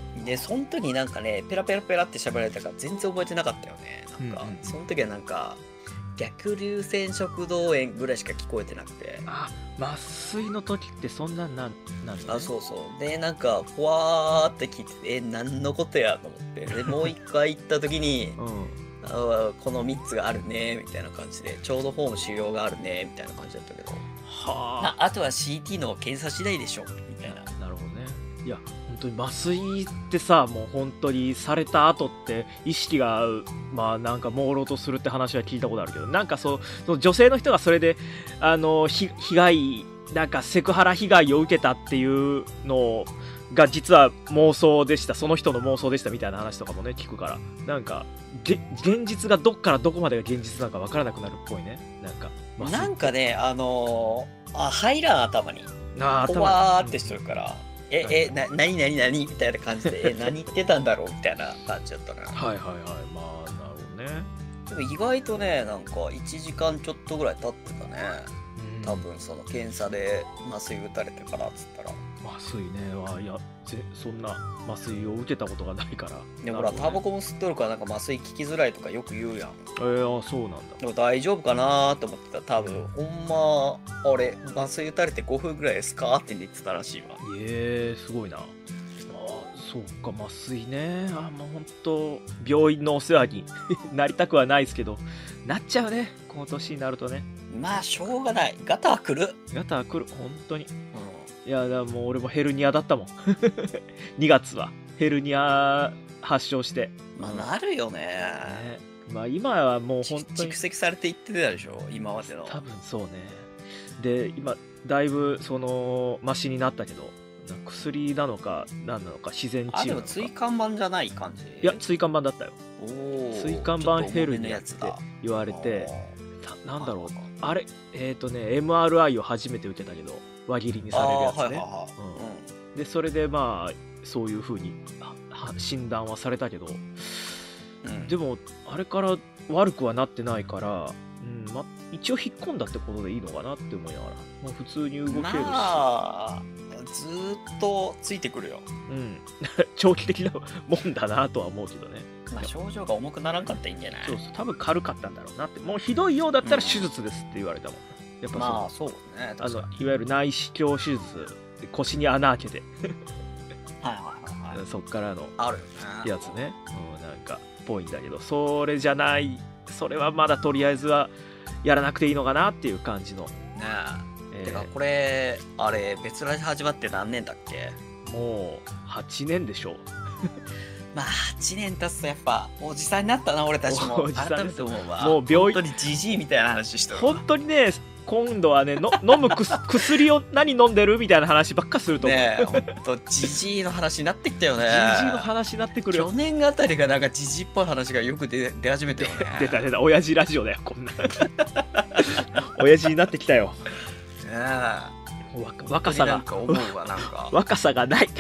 でその時なんかねペラペラペラって喋られたから全然覚えてなかったよね。なんか、うんうん、その時はなんか逆流性食道炎ぐらいしか聞こえてなくて、 あ、麻酔の時ってそんなんなんなん、ね、 あ、そうそうでなんかふわーって聞いてて、え何のことやと思ってでもう一回行った時に、うん、あこのみっつがあるねみたいな感じでちょうどフォーム腫瘍があるねみたいな感じだったけど、はあ、あとは シーティー の検査次第でしょみたいな。 なるほどね。いや本当に麻酔ってさ、もう本当にされた後って意識がまあなんか朦朧とするって話は聞いたことあるけど、なんかそうその女性の人がそれであの被害なんかセクハラ被害を受けたっていうのが実は妄想でした、その人の妄想でしたみたいな話とかもね聞くから、なんか現実がどっからどこまでが現実なのか分からなくなるっぽいね。なんかなんかねあのー、あ入らん頭にあーわーってしてるから、うん、ええな何何何みたいな感じでえ何言ってたんだろうみたいな感じだったな。 はいはいはい、まあなるほどね。 でも意外とねなんかいちじかんちょっとぐらい経ってたね。多分その検査で麻酔打たれてからっつったら。 麻酔ね、いやそんな麻酔を受けたことがないから。 でもほら、ね、タバコも吸っとるからなんか麻酔効きづらいとかよく言うやん。 えー、あそうなんだ。 でも大丈夫かなと思ってたら多分ほんまあれ麻酔打たれてごふんぐらいですかって言ってたらしいわ。 えー、すごいな。あそうか麻酔ね。あもうほんと病院のお世話になりたくはないですけどなっちゃうね、この年になるとね。 まあしょうがない、ガタは来るガタは来る本当に、うん、いやだもう俺もヘルニアだったもんにがつはヘルニア発症して。 まあなるよね。 ね、まあ今はもう本当に蓄積されていってたでしょ今までの。 多分そうね。で今だいぶそのマシになったけど薬なのか何なのか自然治癒なのか。あでも椎間板じゃない感じ。 いや椎間板だったよ。椎間板ヘルニアって言われてな、なんだろうあれえっ、ー、とね エムアールアイ を初めて受けたけど輪切りにされるやつね、はいはいはい、うん、でそれでまあそういう風に診断はされたけど、うん、でもあれから悪くはなってないから、うんま、一応引っ込んだってことでいいのかなって思いながら、まあ、普通に動けるし、まあ、ずーっとついてくるよ、 うん、長期的なもんだなとは思うけどね。 まあ、症状が重くならんかったらいいんじゃない。 そうそう多分軽かったんだろうなって。もうひどいようだったら手術ですって言われたもん、 うん、やっぱまあそうね、 あのいわゆる内視鏡手術で腰に穴開けてはいはいはい、はい、 そっからのあるよねやつね、うん、なんかぽいんだけどそれじゃない、それはまだとりあえずはやらなくていいのかなっていう感じのねえ、えー、てかこれあれ別ラジ始まって何年だっけ。 もうはちねんでしょうまあはちねん経つとやっぱおじさんになったな俺たちも。改めて思うわ。 もう病院本当にジジイみたいな話してる。 本当にね今度はねの飲む薬を何飲んでるみたいな話ばっかすると思う。 ねえ本当ジジイの話になってきたよね。 ジジイの話になってくるよ。 去年あたりがなんかジジイっぽい話がよく出出始めたよね。 出た出た親父ラジオだよこんな。親父になってきたよ。 ねえ。 若さがなんか思うわなんか若さがない。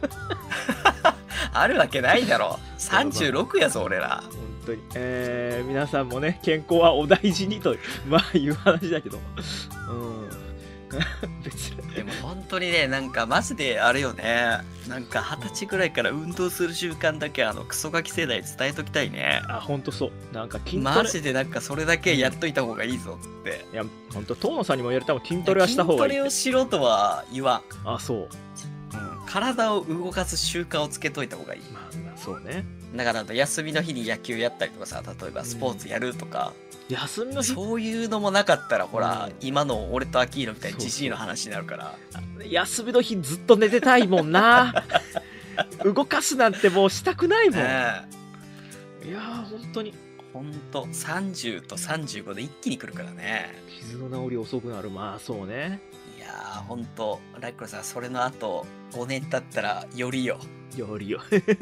あるわけないだろ。さんじゅうろくやぞ俺ら。 本当に、えー、皆さんもね健康はお大事にとまあいう話だけど、うん別にでも本当にねなんかマジであれよね、なんかはたちぐらいから運動する習慣だけあのクソガキ世代に伝えときたいね。 あ本当そうなんか筋トレマジでなんかそれだけやっといた方がいいぞっつって。 いや本当遠野さんにも言われたもん筋トレはした方がいい。 筋トレをしろとは言わん。 あそう、うん、 体を動かす習慣をつけといた方がいい。 まあそうね。 だから休みの日に野球やったりとかさ、例えばスポーツやるとか、 うん、休みの日そういうのもなかったらほら、うん、今の俺とアキーノみたいにジジイの話になるから。 休みの日ずっと寝てたいもんな。動かすなんてもうしたくないもん、ね、いやー本当に本当さんじゅうとさんじゅうごで一気に来るからね。 傷の治り遅くなる。まあそうね。 いやー本当ライクロさんそれの後ごねん経ったらよりよよりよ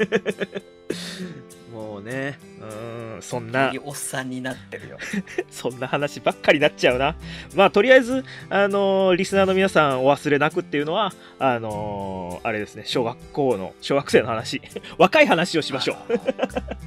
もうねうんそんなおっさんになってるよ。 そんな話ばっかりになっちゃうな。まあとりあえずあのー、リスナーの皆さんお忘れなくっていうのはあのー、あれですね小学校の小学生の話若い話をしましょう。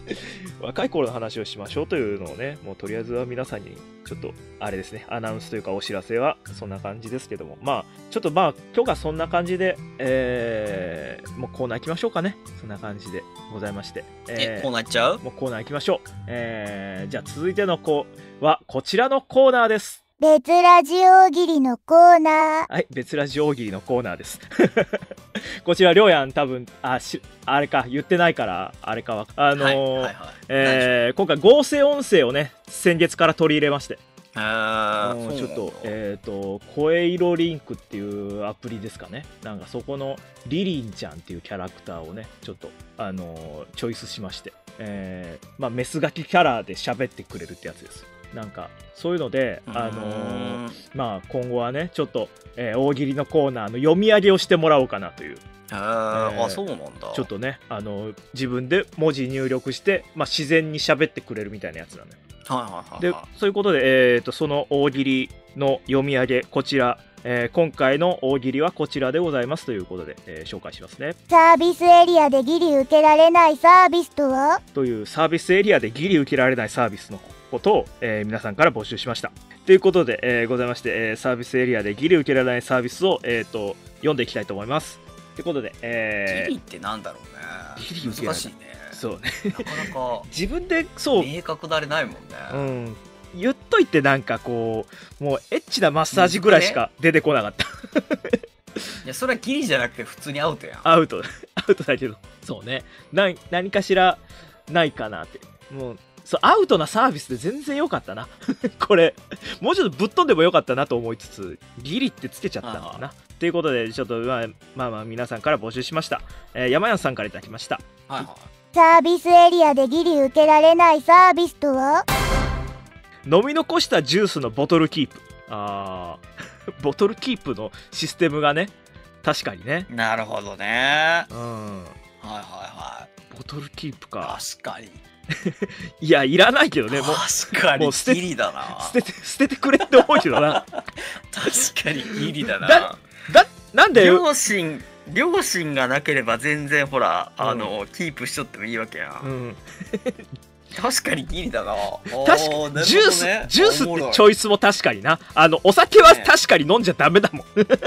若い頃の話をしましょうというのをね、もうとりあえずは皆さんにちょっとあれですね、アナウンスというかお知らせはそんな感じですけども、まあちょっとまあ今日がそんな感じで、えー、もうコーナー行きましょうかね。そんな感じでございまして、 えー、えコーナー行っちゃう？ もうコーナー行きましょう。えー、じゃあ続いての子はこちらのコーナーです。 別ラジ大喜利のコーナー。 はい、別ラジ大喜利のコーナーです。こちら、りょうやん多分、あ、し、あれか、言ってないから、あれかは、あのー、はいはいはい、えー、今回合成音声をね、先月から取り入れまして。 あーちょっと、えっ、ー、と、声色リンクっていうアプリですかね。なんかそこのリリンちゃんっていうキャラクターをね、ちょっと、あのー、チョイスしまして、えー、まあ、メスガキキャラで喋ってくれるってやつです。なんかそういうので、あのー、まあ今後はねちょっと、えー、大喜利のコーナーの読み上げをしてもらおうかなという。 あ、えー、あ、そうなんだ。 ちょっとね、あのー、自分で文字入力して、まあ、自然に喋ってくれるみたいなやつなのよ。 はいはいはい、 でそういうことで、えーと、その大喜利の読み上げこちら、えー、今回の大喜利はこちらでございますということで、えー、紹介しますね。 サービスエリアでギリ受けられないサービスとは？ というサービスエリアでギリ受けられないサービスのことを、えー、皆さんから募集しました。ということで、えー、ございまして、えー、サービスエリアでギリ受けられないサービスを、えー、と読んでいきたいと思います。ということで、えー、ギリってなんだろうね。ギリ難しいね。 そうね。 なかなか自分でそう明確なれないもんね。 うん。言っといてなんかこうもうエッチなマッサージぐらいしか出てこなかった。 いやそれはギリじゃなくて普通にアウトやん。 アウトアウトだけど、そうね。な何かしらないかなって。もう。そうアウトなサービスで全然良かったなこれもうちょっとぶっ飛んでも良かったなと思いつつギリってつけちゃったんだなということでちょっとまあまあまあ皆さんから募集しました、えー、山谷さんからいただきました、 はいはい、 サービスエリアでギリ受けられないサービスとは？ 飲み残したジュースのボトルキープ。あーボトルキープのシステムがね確かにね。 なるほどね。 うんはいはいはい。 ボトルキープか。 確かにいやいらないけどね。もう確かにもうギリだな。 捨てて捨ててくれって思うけどな。 確かにギリだな。 だだなんで両親両親がなければ全然ほら、うん、あのキープしとってもいいわけやん。うん、確かにギリだな。 確かに、ね、ジュースジュースってチョイスも確かにな。あのお酒は確かに飲んじゃダメだもん。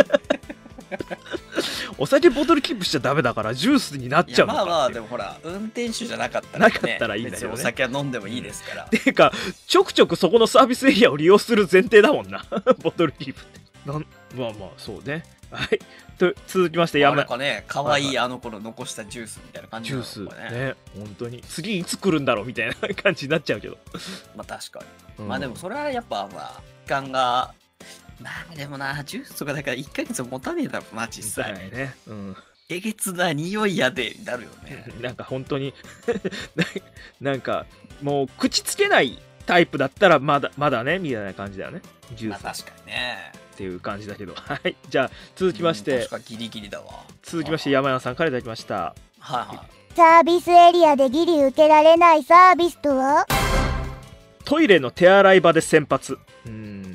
お酒ボトルキープしちゃダメだからジュースになっちゃうのか。 まあまあでもほら運転手じゃなかったら、ね、 なかったらいいんだよね。 お酒は飲んでもいいですから。 ていうかちょくちょくそこのサービスエリアを利用する前提だもんな。ボトルキープってなんまあまあそうね。はいと続きまして山なんかね可愛いあの子の残したジュースみたいな感じなのかね。ジュースね本当に次いつ来るんだろうみたいな感じになっちゃうけど。 まあ確かに、うん、まあでもそれはやっぱまあ時間がまあでもなジュースとかだからいっかげつ持たねえだろうな実際ね。うん。 えげつな匂いやでなるよね。 なんか本当になんかもう口つけないタイプだったらまだまだねみたいな感じだよね。ジュース。 まあ確かにね。 っていう感じだけど、はい。じゃあ続きまして、 確かギリギリだわ。 続きまして山山さんからいただきました。 はいはい。 サービスエリアでギリ受けられないサービスとは？ トイレの手洗い場で洗髪。うん、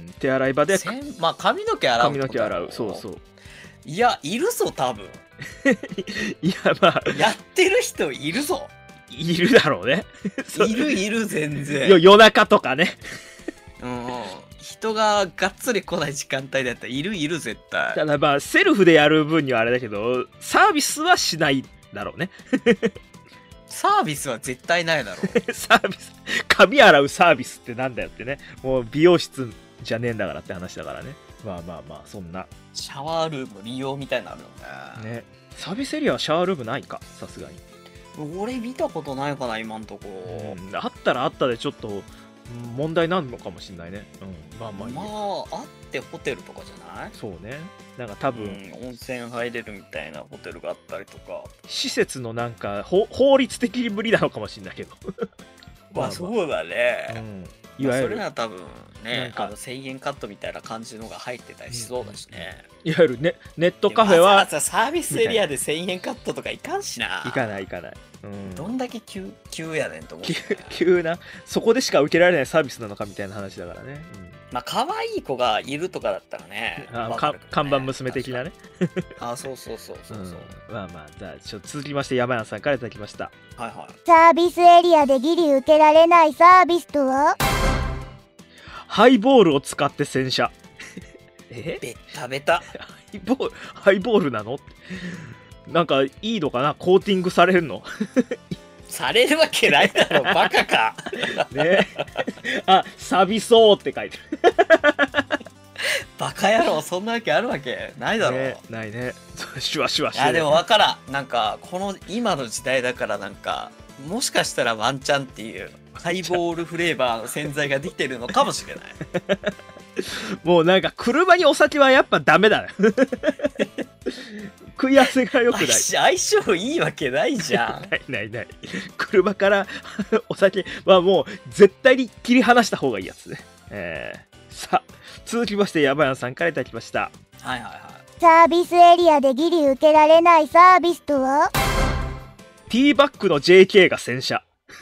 手洗い場でまあ髪の毛洗う。 髪の毛洗う。そうそう。 いやいるぞ多分。 いやまあやってる人いるぞ。 いるだろうね。 いるいる全然。 夜中とかね。 うん。人ががっつり来ない時間帯だったらいるいる絶対。 ただまあセルフでやる分にはあれだけどサービスはしないだろうね。 サービスは絶対ないだろう。 サービス髪洗うサービスってなんだよってね。もう美容室じゃねえんだからって話だからね。まあまあまあそんなシャワールーム利用みたいになるよね。 ねサービスエリアはシャワールームないかさすがに。 俺見たことないかな今んとこ。 うんあったらあったでちょっと問題なんのかもしれないね。うん、まあまあいい。 まああってホテルとかじゃない？ そうね。なんか多分、 うん、温泉入れるみたいなホテルがあったりとか。 施設のなんか法律的に無理なのかもしれないけど。 まあそうだね。 うん、いわゆるそれは多分ねあのせんえんカットみたいな感じのが入ってたりしそうだしね。 いわゆるねネットカフェはわざわざサービスエリアでせんえんカットとかいかんしな。 いかないいかない。 うん、どんだけ急急やねんと思う、ね、 急, 急なそこでしか受けられないサービスなのかみたいな話だからね、 まあ可愛い子がいるとかだったらね、 あか看板娘的なね。 あ、そうそうそうそうそう、うん、 まあまあ、じゃあちょっと続きまして山谷さんからいただきました。 はいはい。 サービスエリアでギリ受けられないサービスとは？ ハイボールを使って洗車。 え？ベタベタ。 ハイボール、ハイボールなの？なんかいいのかな、コーティングされるの？ されるわけないだろ、バカか。 ね、あ、錆びそうって書いてる。 バカ野郎、そんなわけあるわけないだろう、ね、 ないね。シュワシュワしてる。 いやでも分からん、なんかこの今の時代だから、なんかもしかしたらワンチャンっていうハイボールフレーバーの洗剤ができてるのかもしれない。 もうなんか車にお酒はやっぱダメだね。食い合わせが良くない。 相性いいわけないじゃん。 ないないない。車からお酒はもう絶対に切り離した方がいいやつね。えー、さあ続きまして山谷さんからいただきました。 はいはいはい。 サービスエリアでギリ受けられないサービスとは？ ティーバッグの ジェーケー が洗車。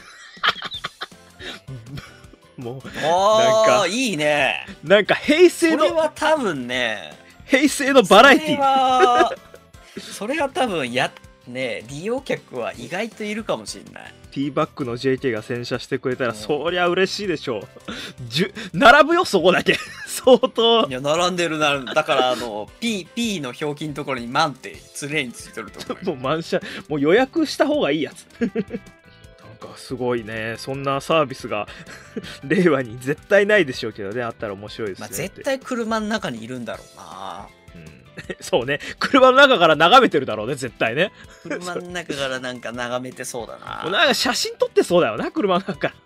もうなんかいいね。 なんか平成の、 それは多分ね、 平成のバラエティー。それは多分やね、利用客は意外といるかもしれない。 ティーバッグの ジェーケー が洗車してくれたら、うん、そりゃ嬉しいでしょう。じゅ並ぶよそこだけ。相当。 いや並んでるなる。だからあの P, P の表記のところに満って常についてると思う。 もう満車、もう予約した方がいいやつ。なんかすごいね、そんなサービスが令和に絶対ないでしょうけどね、あったら面白いですね。 まあ、絶対車の中にいるんだろうな。 そうね、車の中から眺めてるだろうね、絶対ね。 車の中からなんか眺めてそうだな。 なんか写真撮ってそうだよな、車の中から。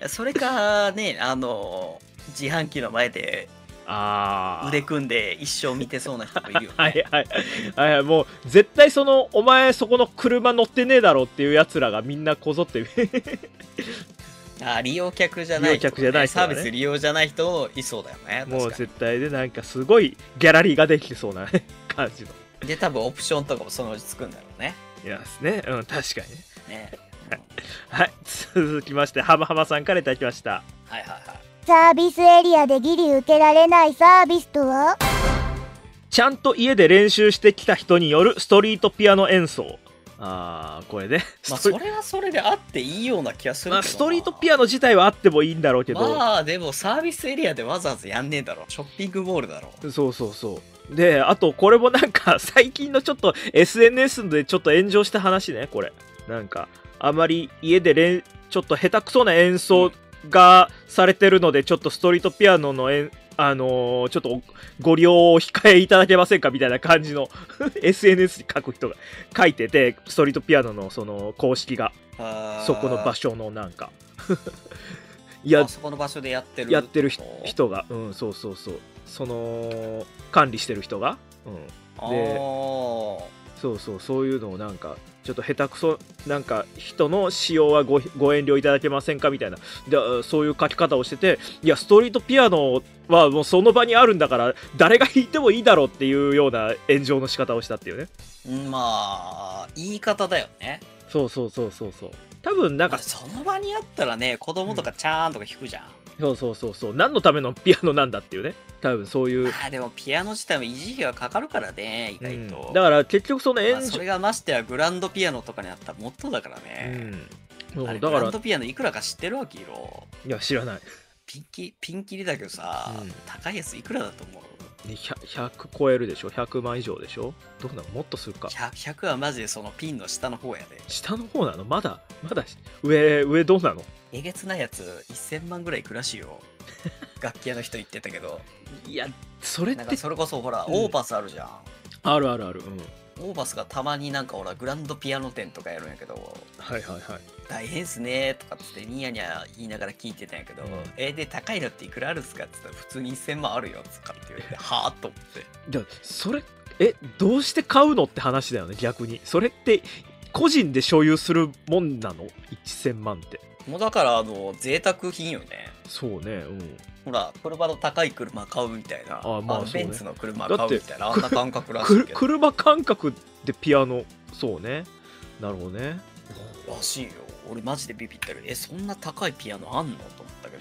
それかね、あの自販機の前であ腕組んで一生見てそうな人もいるよね。 はいはいはいはい、もう絶対そのお前そこの車乗ってねえだろっていうやつらがみんなこぞってあ、利用客じゃない人、ね、 利用客じゃない人、ね、 サービス利用じゃない人いそうだよね。 もう絶対でなんかすごいギャラリーができそうな、ね、感じので、多分オプションとかもそのうちつくんだろうね。 いやですね、うん、確かにね。 ね、 うん、はい、続きましてハマハマさんからいただきました。 はいはいはい。 サービスエリアでギリ受けられないサービスとは？ ちゃんと家で練習してきた人によるストリートピアノ演奏。あー、これね。 まあそれはそれであっていいような気がするけどな。まあストリートピアノ自体はあってもいいんだろうけど。 まあでもサービスエリアでわざわざやんねえだろ。ショッピングモールだろ。 そうそうそう。で、あとこれもなんか最近のちょっと エスエヌエス でちょっと炎上した話ね、これ。なんかあまり家で練ちょっと下手くそな演奏がされてるので、ちょっとストリートピアノの演あのー、ちょっとご利用を控えいただけませんかみたいな感じのエスエヌエス に書く人が書いてて、ストリートピアノのその公式がそこの場所のなんかいや、そこの場所でやってるやってる人が、うん、そうそうそう、その管理してる人が、うん、で、そうそう、そういうのをなんかちょっと下手くそなんか人の使用は ご, ご遠慮いただけませんかみたいなで、そういう書き方をしてて、いやストリートピアノはもうその場にあるんだから誰が弾いてもいいだろうっていうような炎上の仕方をしたっていうね。 まあ言い方だよね。 そうそうそうそうそう、多分なんかその場にあったらね、子供とかチャーンとか弾くじゃん、 うん、そうそうそうそう、何のためのピアノなんだっていうね、多分そういう。 あ、でもピアノ自体も維持費がかかるからね、意外と、 うん、だから結局その演、 まあ、それがましてやグランドピアノとかにあったらもっとだからね、うん、あれだからグランドピアノいくらか知ってるわけよ。 いや知らない。 ピンキピンキリだけどさ、うん、高いやついくらだと思う？ ひゃく, ひゃく超えるでしょ、ひゃくまん以上でしょ、どうなの、もっとするか。 ひゃく, ひゃくはマジでそのピンの下の方やで。 下の方なの？まだまだ上上どうなの？ えげつないやつせんまんぐらいいくらしいよ。楽器屋の人言ってたけど。 いやそれってなんかそれこそほら、うん、オーパスあるじゃん。 あるあるある、 うん、オーパスがたまになんかほらグランドピアノ店とかやるんやけど、 はいはいはい、 大変っすねとかっつってニヤニヤ言いながら聞いてたんやけど、うん、えで高いのっていくらあるんすかって言ったら普通にせんまんあるよとかって言われてはあと思って。 じゃそれえどうして買うのって話だよね、逆に。それって個人で所有するもんなの？せんまんって。 もうだからあの贅沢品よね。 そうね、うん。 ほら車の高い車買うみたいな、 あ、まあ、 ベンツの車買うみたいな、あんな感覚らしいけど。 車感覚でピアノ、そうね、なるほどね。 らしいよ。俺マジでビビったけど、えそんな高いピアノあんのと思ったけど。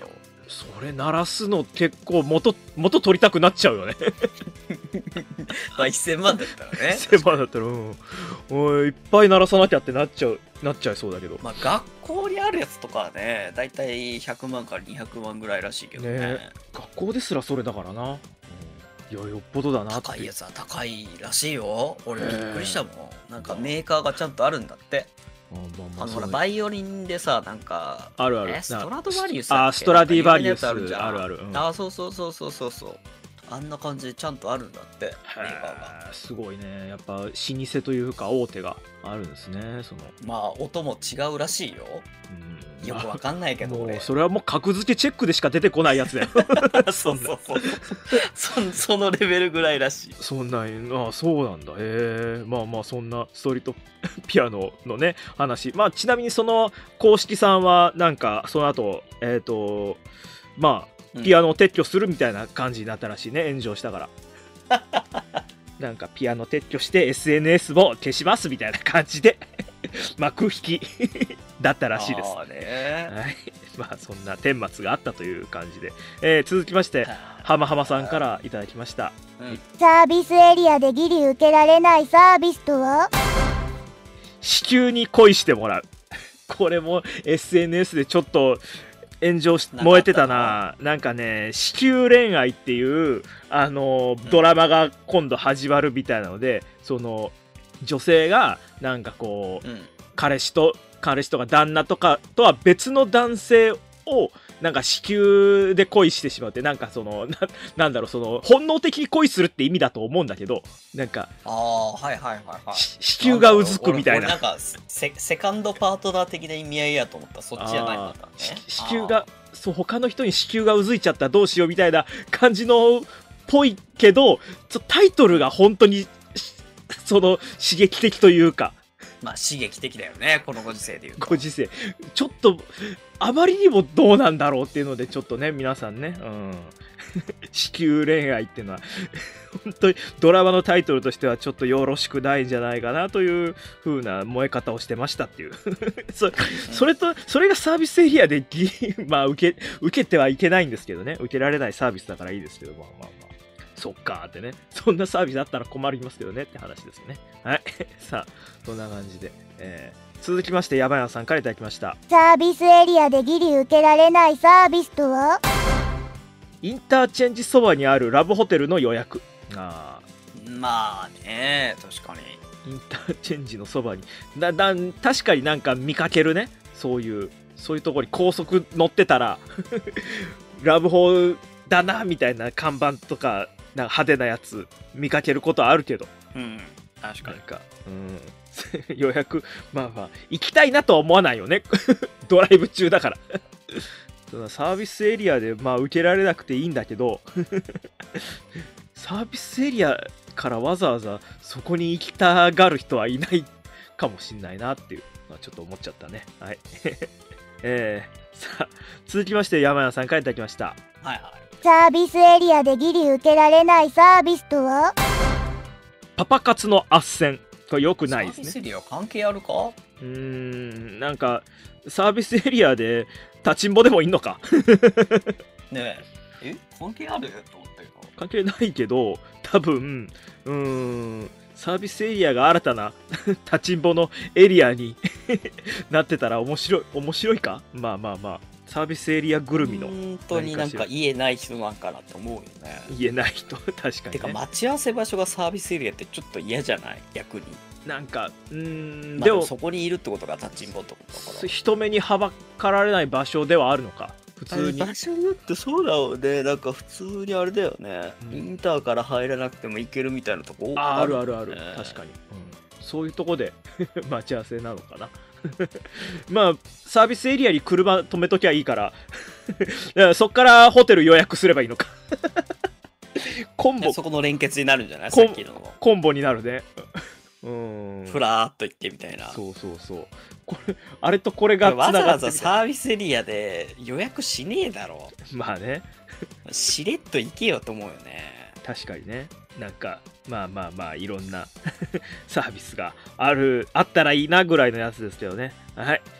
それ鳴らすの結構元元取りたくなっちゃうよねまあせんまんだったらねせんまんだったらうんおいいっぱい鳴らさなきゃってなっちゃうなっちゃいそうだけど、 まあ学校にあるやつとかはねだいたいひゃくまんからにひゃくまんぐらいらしいけど ね, ね学校ですらそれだからな、うん、いやよっぽどだなって。 高いやつは高いらしいよ。俺びっくりしたもん。なんかメーカーがちゃんとあるんだって。あのほらバイオリンでさなんかあるある、 ストラドバリウスあストラディバリウスあるあるある、 うん、あそうそうそうそうそうそうあんな感じでちゃんとあるんだってメーカーが。 すごいねやっぱ老舗というか大手があるんですね。そのまあ音も違うらしいよ、うん、よくわかんないけど俺それはもう格付けチェックでしか出てこないやつだよそうそうそうそ, そのレベルぐらいらしい。 そんなあそうなんだ。へえまあまあそんなストリートピアノのね話、まあちなみにその公式さんはなんかその後えっ、ー、とまあピアノを撤去するみたいな感じになったらしいね、炎上したからなんかピアノ撤去して エスエヌエス も消しますみたいな感じで幕引きだったらしいです。 あね、 はい、まあそんな顛末があったという感じで、えー、続きましてはまはまさんからいただきました、 うん、サービスエリアでギリ受けられないサービスとは子宮に恋してもらうこれも エスエヌエス でちょっと炎上し燃えてたな。なんかね子宮恋愛っていうあのドラマが今度始まるみたいなので、うん、その女性がなんかこう、うん、彼氏と彼氏とか旦那とかとは別の男性をなんか子宮で恋してしまって、なんかその な, なんだろうその本能的に恋するって意味だと思うんだけど、なんかああはいはいはいはい子宮がうずくみたいな、 なんか セ, セカンドパートナー的な意味合いやと思ったらそっちじゃないんだったね。 子宮がそう他の人に子宮がうずいちゃったらどうしようみたいな感じのぽいけど、タイトルが本当にその刺激的というか、 まあ刺激的だよねこのご時世でいうと。 ご時世ちょっとあまりにもどうなんだろうっていうのでちょっとね皆さんね、うん、子宮恋愛っていうのは本当にドラマのタイトルとしてはちょっとよろしくないんじゃないかなという風な燃え方をしてましたっていうそ, それとそれがサービスエリアでギまあ受け受けてはいけないんですけどね、受けられないサービスだからいいですけど、まあまあまあそっかーってね、そんなサービスあったら困りますけどねって話ですよね。はいさあそんな感じで、えー、続きまして山谷さんからいただきました。 サービスエリアでギリ受けられないサービスとはインターチェンジそばにあるラブホテルの予約。あまあね確かにインターチェンジのそばにだだ確かになんか見かけるね、そういうそういうところに高速乗ってたらラブホだなみたいな看板とかなんか派手なやつ見かけることはあるけど、 うん確かになんか、うん、予約まあまあ行きたいなとは思わないよねドライブ中だからサービスエリアでまあ受けられなくていいんだけどサービスエリアからわざわざそこに行きたがる人はいないかもしんないなっていうのはちょっと思っちゃったね。はいえー、さあ続きまして山谷さんからいただきました。 はいはい。 サービスエリアでギリ受けられないサービスとはパパ活の斡旋。これ良くないですね。 サービスエリア関係あるか？ うーんなんかサービスエリアで立ちんぼでもいんのかねええ関係あると思ったけど関係ないけど多分うーんサービスエリアが新たな立ちんぼのエリアになってたら面白い面白いか。まあまあまあサービスエリアぐるみの本当になんか家ない人なんかなって思うよね。 家ない人確かにね。 てか待ち合わせ場所がサービスエリアってちょっと嫌じゃない逆に。 なんかうーん、 まあ、でもそこにいるってことが立ちんぼってことだから人目にはばかられない場所ではあるのか普通に。 場所によってそうだよね。なんか普通にあれだよね、うん、インターから入らなくても行けるみたいなとこあるあるある、ね、確かに、うん、そういうとこで待ち合わせなのかなまあサービスエリアに車止めときゃいいからだからそっからホテル予約すればいいのかコンボそこの連結になるんじゃない、さっきのコンボになるねうんふらーっと行ってみたいな。 そうそうそうこれあれとこれがつながってわざわざサービスエリアで予約しねえだろまあねしれっと行けよと思うよね。 確かにね。なんかまあまあまあいろんなサービスがあるあったらいいなぐらいのやつですけどね。はい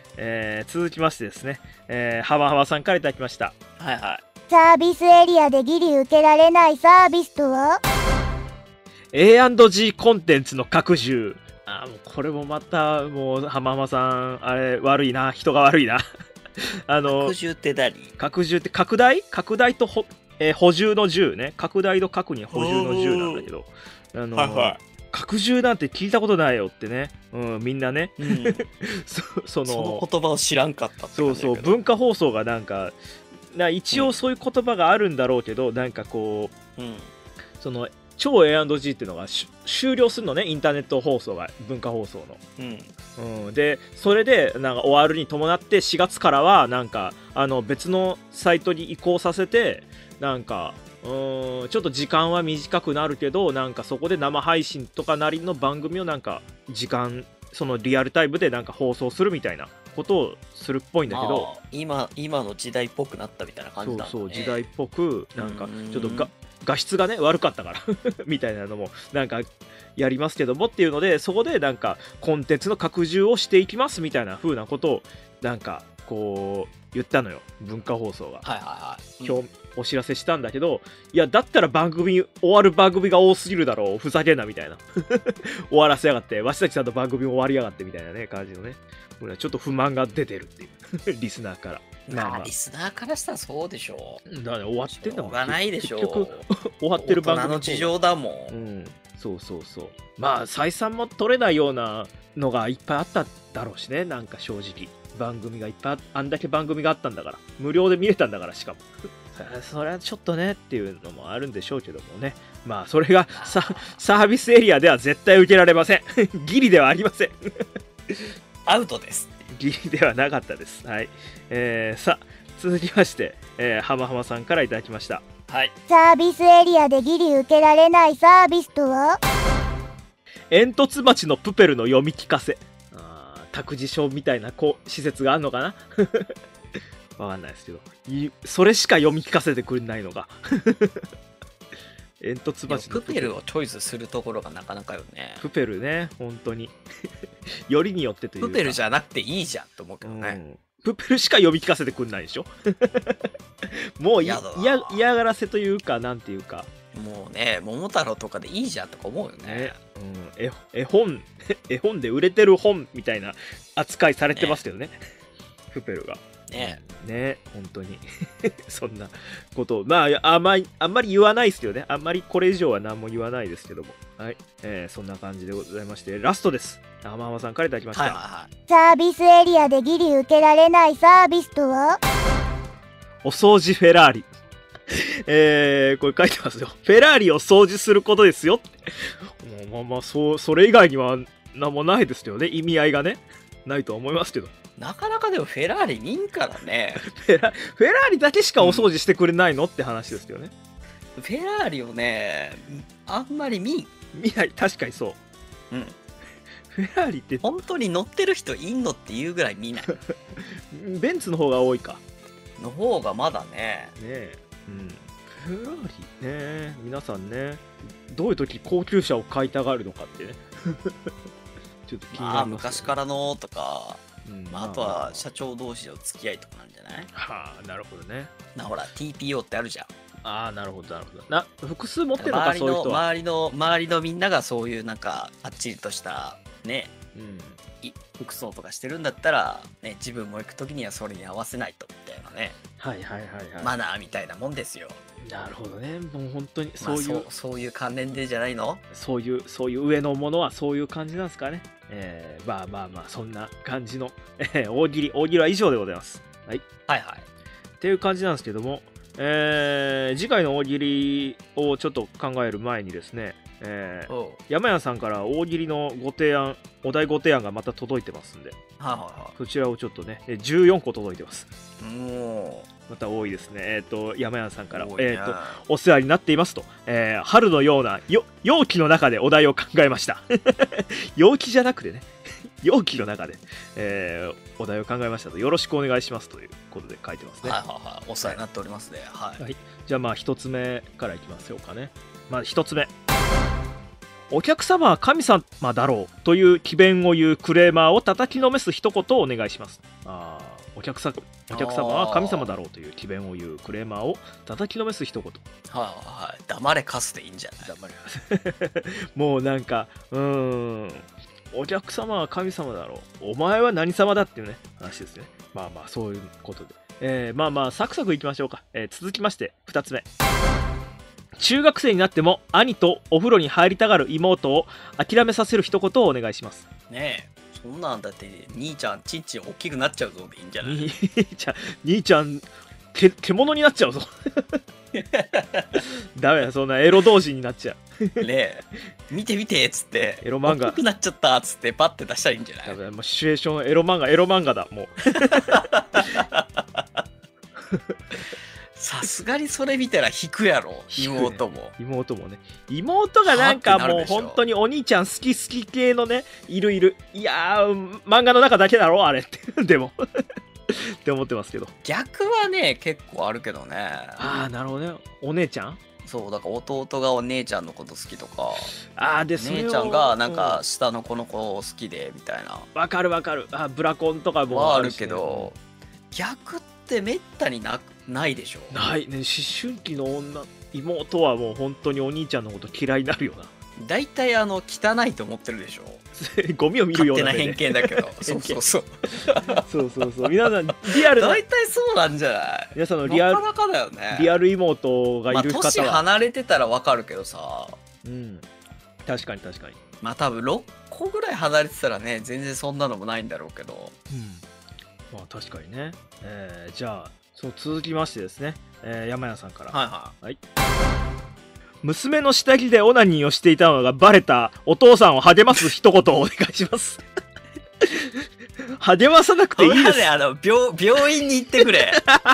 えー、続きましてですね、えー、はまはまさんからいただきました。 はいはい。 サービスエリアでギリ受けられないサービスとはエーアンドジー コンテンツの拡充。あ、もうこれもまたもうはまはまさんあれ悪いな、人が悪いな。あの拡充って何？ 拡充って拡大拡大とほ、えー、補充の充ね。拡大と拡に補充の充なんだけど、あのーはいはい、拡充なんて聞いたことないよってね、うん、みんなね、うん、そ, そのその言葉を知らんかったってそうそう、文化放送がなんかな一応そういう言葉があるんだろうけど、うん、なんかこう、うん、その超 エーアンドジー っていうのが終了するのね、インターネット放送が、文化放送の、うんうん、でそれでなんか終わるに伴ってしがつからはなんかあの別のサイトに移行させて、なんかうーんちょっと時間は短くなるけど、なんかそこで生配信とかなりの番組をなんか時間そのリアルタイムでなんか放送するみたいなことをするっぽいんだけど、 今今の時代っぽくなったみたいな感じだね。 そうそう時代っぽくなんかちょっとが画質がね悪かったからみたいなのもなんかやりますけどもっていうので、そこでなんかコンテンツの拡充をしていきますみたいな風なことをなんかこう言ったのよ、文化放送が。 はいはいはい、 今日お知らせしたんだけど、いやだったら番組終わる番組が多すぎるだろう、ふざけんなみたいな終わらせやがって、鷲崎さんの番組終わりやがってみたいなね感じのね、ちょっと不満が出てるっていうリスナーから。 まあ、まあ、リスナーからしたらそうでしょう。 だから終わってんだもん。 しょうがないでしょう。 結局終わってる番組。 大人の事情だもん。 うん、そうそうそう。まあ採算も取れないようなのがいっぱいあっただろうしね、なんか正直番組がいっぱい あ, あんだけ番組があったんだから、無料で見れたんだから、しかもそれはちょっとねっていうのもあるんでしょうけどもね。まあそれがサービスエリアでは絶対受けられませんギリではありませんアウトですギリではなかったです。はい、えー、さあ続きまして、えー、はまはまさんからいただきました。 はい。 サービスエリアでギリ受けられないサービスとは煙突町のプペルの読み聞かせ。あ託児所みたいなこう施設があるのかなわかんないですけど、それしか読み聞かせてくれないのが煙突町のプペルをチョイスするところがなかなかよね。 プペルね、本当によりによってというか、 プペルじゃなくていいじゃんと思うけどね、うん、 プペルしか読み聞かせてくんないでしょもう嫌がらせというか、なんていうか、 もうね、桃太郎とかでいいじゃんとか思うよね。 ね、うん、絵, 絵本絵本で売れてる本みたいな扱いされてますけどね、ねプペルがねね、本当にそんなことをまああんまりあんまり言わないですけどね、あんまりこれ以上は何も言わないですけども、はい、えー、そんな感じでございまして、ラストです。あまはまさんからいただきました。はいはいはい、 サービスエリアでギリ受けられないサービスとはお掃除フェラーリえー、これ書いてますよ。フェラーリを掃除することですよもうまあまあそそれ以外には何もないですよね、意味合いがねないと思いますけど、 なかなかでもフェラーリ見んからねフェラフェラーリだけしかお掃除してくれないの、うん、って話ですよね。 フェラーリをねあんまり見ん見ない、確かにそう、うん、フェラーリって本当に乗ってる人いんのっていうぐらい見ないベンツの方が多いかの方がまだねねえ、うん、フェラーリね、皆さんねどういう時高級車を買いたがるのかってねちょっと気になります、ね、まあ昔からのとか、うんまあ、あとは社長同士の付き合いとかなんじゃない？ はあ、なるほどね。 なほら ティーピーオー ってあるじゃん。 ああ、なるほどなるほど。な複数持ってるのか、そういう人は。 周りの周りのみんながそういうなんかあっちりとしたね、うん、服装とかしてるんだったら、ね、自分も行く時にはそれに合わせないとみたいなね。 はいはいはいはい。 マナーみたいなもんですよ。 なるほどね。もう本当にそういう、まあ、 そう、そういう関連でじゃないの？ そういうそういう上のものはそういう感じなんですかね。えー、まあまあまあそんな感じの、えー、大喜利大喜利は以上でございます。はい。 はいはい。 っていう感じなんですけども、えー、次回の大喜利をちょっと考える前にですね、えー、山谷さんから大喜利のご提案、お題ご提案がまた届いてますんで、 はいはいはい、 そちらをちょっとね、じゅうよんこ届いてます。 もうまた多いですね。えっ、ー、と山谷さんから、えー、とお世話になっていますと、えー、春のようなよ容器の中でお題を考えました容器じゃなくてね容器の中で、えー、お題を考えましたと、よろしくお願いしますということで書いてますね。 はいはいはい、お世話になっておりますね。はい、はい、 じゃあまあひとつめからいきますよかね。まあひとつめ、 お客様は神様だろうという詭弁を言うクレーマーを叩きのめす一言をお願いします。あお客さお客様は神様だろうという詭弁を言うクレーマーを叩きのめす一言。 はいはい、黙れカスでいいんじゃない。 黙れもうなんかうーんお客様は神様だろう、お前は何様だっていうね話ですね。まあまあそういうことで、えー、まあまあサクサクいきましょうか。えー、続きましてふたつめ。中学生になっても兄とお風呂に入りたがる妹を諦めさせる一言をお願いします。 ねえ、そんなんだって兄ちゃんちんちん大きくなっちゃうぞでいいんじゃない。 兄ちゃん兄ちゃんけ獣になっちゃうぞダメだ、そんなエロ同士になっちゃうねえ、見て見てっつってエロ漫画大きくなっちゃったっつってパッて出したらいいんじゃない。 ダメだ、もうシチュエーションエロ漫画エロ漫画だもうさすがにそれ見たら引くやろ妹も。 妹もね、妹がなんかもう本当にお兄ちゃん好き好き系のね、いるいる。いやー漫画の中だけだろあれってでもって思ってますけど、 逆はね結構あるけどね。 ああなるほどね。お姉ちゃん、 そうだから弟がお姉ちゃんのこと好きとか、 ああで姉ちゃんがなんか下の子の子好きでみたいな。 わかるわかる。あブラコンとかもはあるけど、逆ってめったになないでしょ。 ないね。思春期の女妹はもう本当にお兄ちゃんのこと嫌いになるよな。 大体あの汚いと思ってるでしょゴミを見るような勝手な偏見だけどそうそうそうそうそうそう皆さんリアルな大体そうなんじゃない。 皆さんのリアルなかなかだよね。 リアル妹がいる方は、まあ、 年離れてたらわかるけどさ、 うん確かに確かに。 まあ多分ろっこぐらい離れてたらね全然そんなのもないんだろうけど、 うん、まあ確かにね。えー、じゃあその続きましてですね、えー、山谷さんから、 はいはい、 はい、娘の下着でオナニーをしていたのがバレたお父さんを励ます一言をお願いします励まさなくていいです。 ね、あの 病, 病院に行ってくれ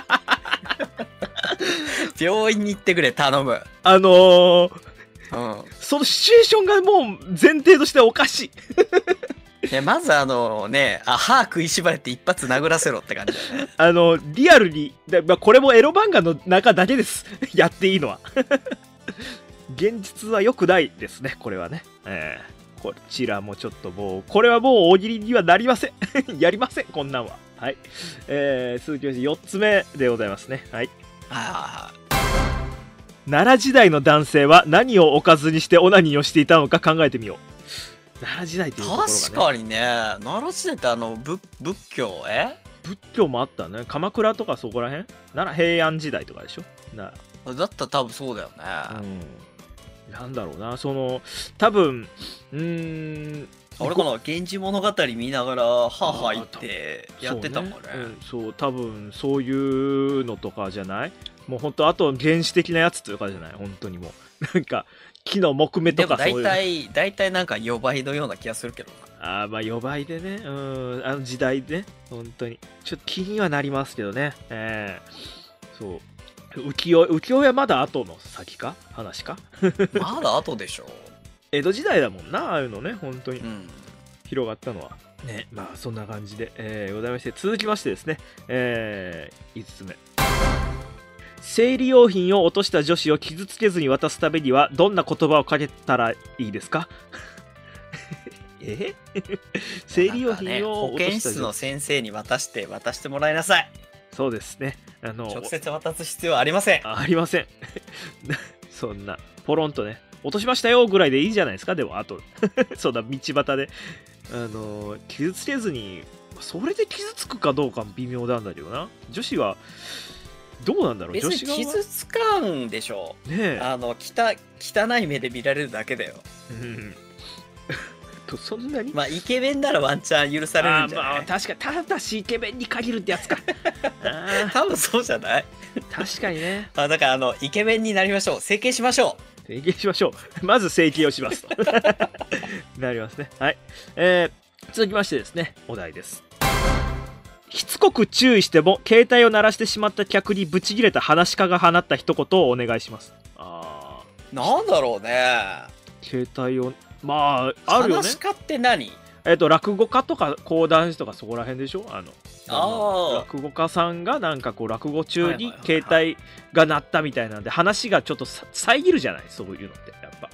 病院に行ってくれ頼む。 あのーうん、 そのシチュエーションがもう前提としておかしいいやまずあのね、あ歯食いしばれて一発殴らせろって感じだねあのリアルにだ、まあ、これもエロ漫画の中だけですやっていいのは現実は良くないですねこれはね、えー、こちらもちょっともうこれはもう大喜利にはなりませんやりませんこんなんは。はい、えー、続きましてよっつめでございますね。はいはい。 奈良時代の男性は何をおかずにしてオナニーをしていたのか考えてみよう。奈良時代っていうところが、ね、 確かにね奈良時代ってあの仏仏教え仏教もあったね。鎌倉とかそこら辺奈良平安時代とかでしょな。 だったら多分そうだよね、 うん、なんだろうなその多分うーん俺この「源氏物語」見ながらはーはー言ってやってたもんね。 そうね、うん、そう多分そういうのとかじゃない。もう本当あと原始的なやつとかじゃない本当にもうなんか木の木目とかそういう。 でも大体大体なんか予売のような気がするけどな。あまあ予売でね、うんあの時代で、ね、本当にちょっと気にはなりますけどね。えー、そう浮世浮世絵まだ後の先か話かまだ後でしょ。 江戸時代だもんなああいうのね本当に、うん、広がったのはね。まあそんな感じで、えー、ございまして続きましてですね、えー、いつつめ。生理用品を落とした女子を傷つけずに渡すためにはどんな言葉をかけたらいいですかえ生理用品を落とした、ね、保健室の先生に渡して渡してもらいなさい。 そうですね。あの直接渡す必要はありません。 ありませんそんなポロンとね落としましたよぐらいでいいじゃないですか。でもあとそんな道端であの傷つけずにそれで傷つくかどうかも微妙なんだけどな。女子はどうなんだろう。 別に傷つかんでしょねえ。あのきた汚い目で見られるだけだよ。うんとそんなにまあイケメンならワンチャン許されるんじゃない。あ、まあ、 確かにただしイケメンに限るってやつかあ多分そうじゃない確かにね。 あだからあのイケメンになりましょう。整形しましょう整形しましょうまず整形をしますとなりますね。はい、えー、続きましてですねお題です。しつこく注意しても携帯を鳴らしてしまった客にブチギレた話し家が放った一言をお願いします。あーなんだろうね。 携帯をまああるよね。 話し家って何？ えっと落語家とか講談師とかそこら辺でしょ。あのあ落語家さんがなんかこう落語中に携帯が鳴ったみたいなんで話がちょっと遮るじゃないそういうのってやっぱ。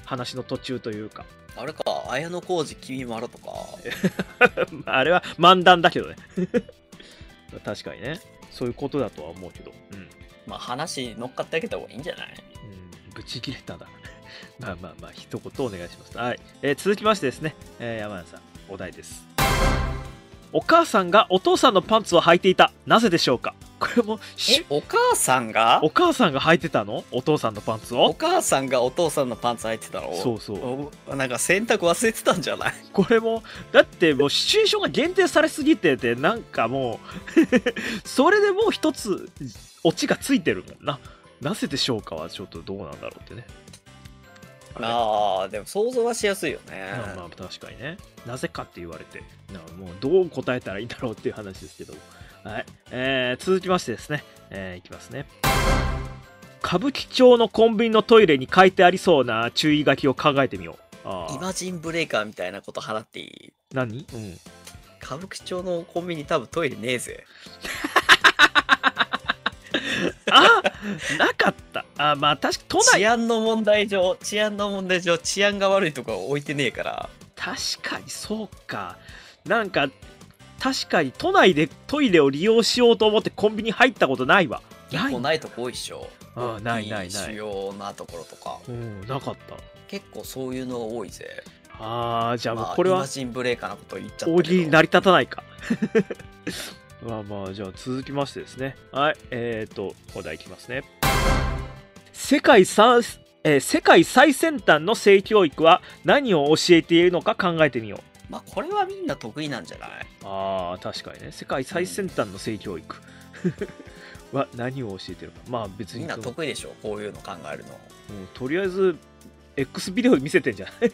話の途中というか。 あれか、綾小路君まろとか。 あれは漫談だけどね。確かにね。そういうことだとは思うけど。うん。 まあ話乗っかってあげた方がいいんじゃない？ うん、ブチ切れたな。まあまあまあ、一言お願いします。はい。えー、続きましてですね、えー、山田さん、お題です。お母さんがお父さんのパンツを履いていた。なぜでしょうか？これもえお母さんがお母さんが履いてたの？お父さんのパンツを？ お母さんがお父さんのパンツ履いてたの？ そうそう。 なんか洗濯忘れてたんじゃない？ これもだってもうシチュエーションが限定されすぎてて、なんかもうそれでもう一つオチがついてるもんな。なぜでしょうかはちょっとどうなんだろうってね。 ああ、でも想像はしやすいよね。 まあまあ確かにね。なぜかって言われて、もうどう答えたらいいんだろうっていう話ですけど。はい。えー、続きましてですね。えー、いきますね。歌舞伎町のコンビニのトイレに書いてありそうな注意書きを考えてみよう。あイマジンブレーカーみたいなこと払っていい？ 何？うん。 歌舞伎町のコンビニ多分トイレねえぜ。 あ、なかった。あ、まあ確か都内治安の問題上治安の問題上治安が悪いとこ置いてねえから。 確かにそうか。なんか確かに都内でトイレを利用しようと思ってコンビニ入ったことないわ。 結構ないとこ多いっしょ。 ああ、ないないない。 主要なところとか。 うん、なかった。 結構そういうのが多いぜ。 ああ、じゃあもうこれは、 まあ、イマジンブレーカーなこと言っちゃったけど大喜利成り立たないか。まあまあ、じゃあ続きましてですね。はい、えーと、お題いきますね。世界さ、えー、世界最先端の性教育は何を教えているのか考えてみよう。 まあ、これはみんな得意なんじゃない？ ああ、確かにね。世界最先端の性教育は何を教えてるか。まあ別に。 みんな得意でしょ、こういうの考えるの。 もうとりあえず、X ビデオ見せてんじゃない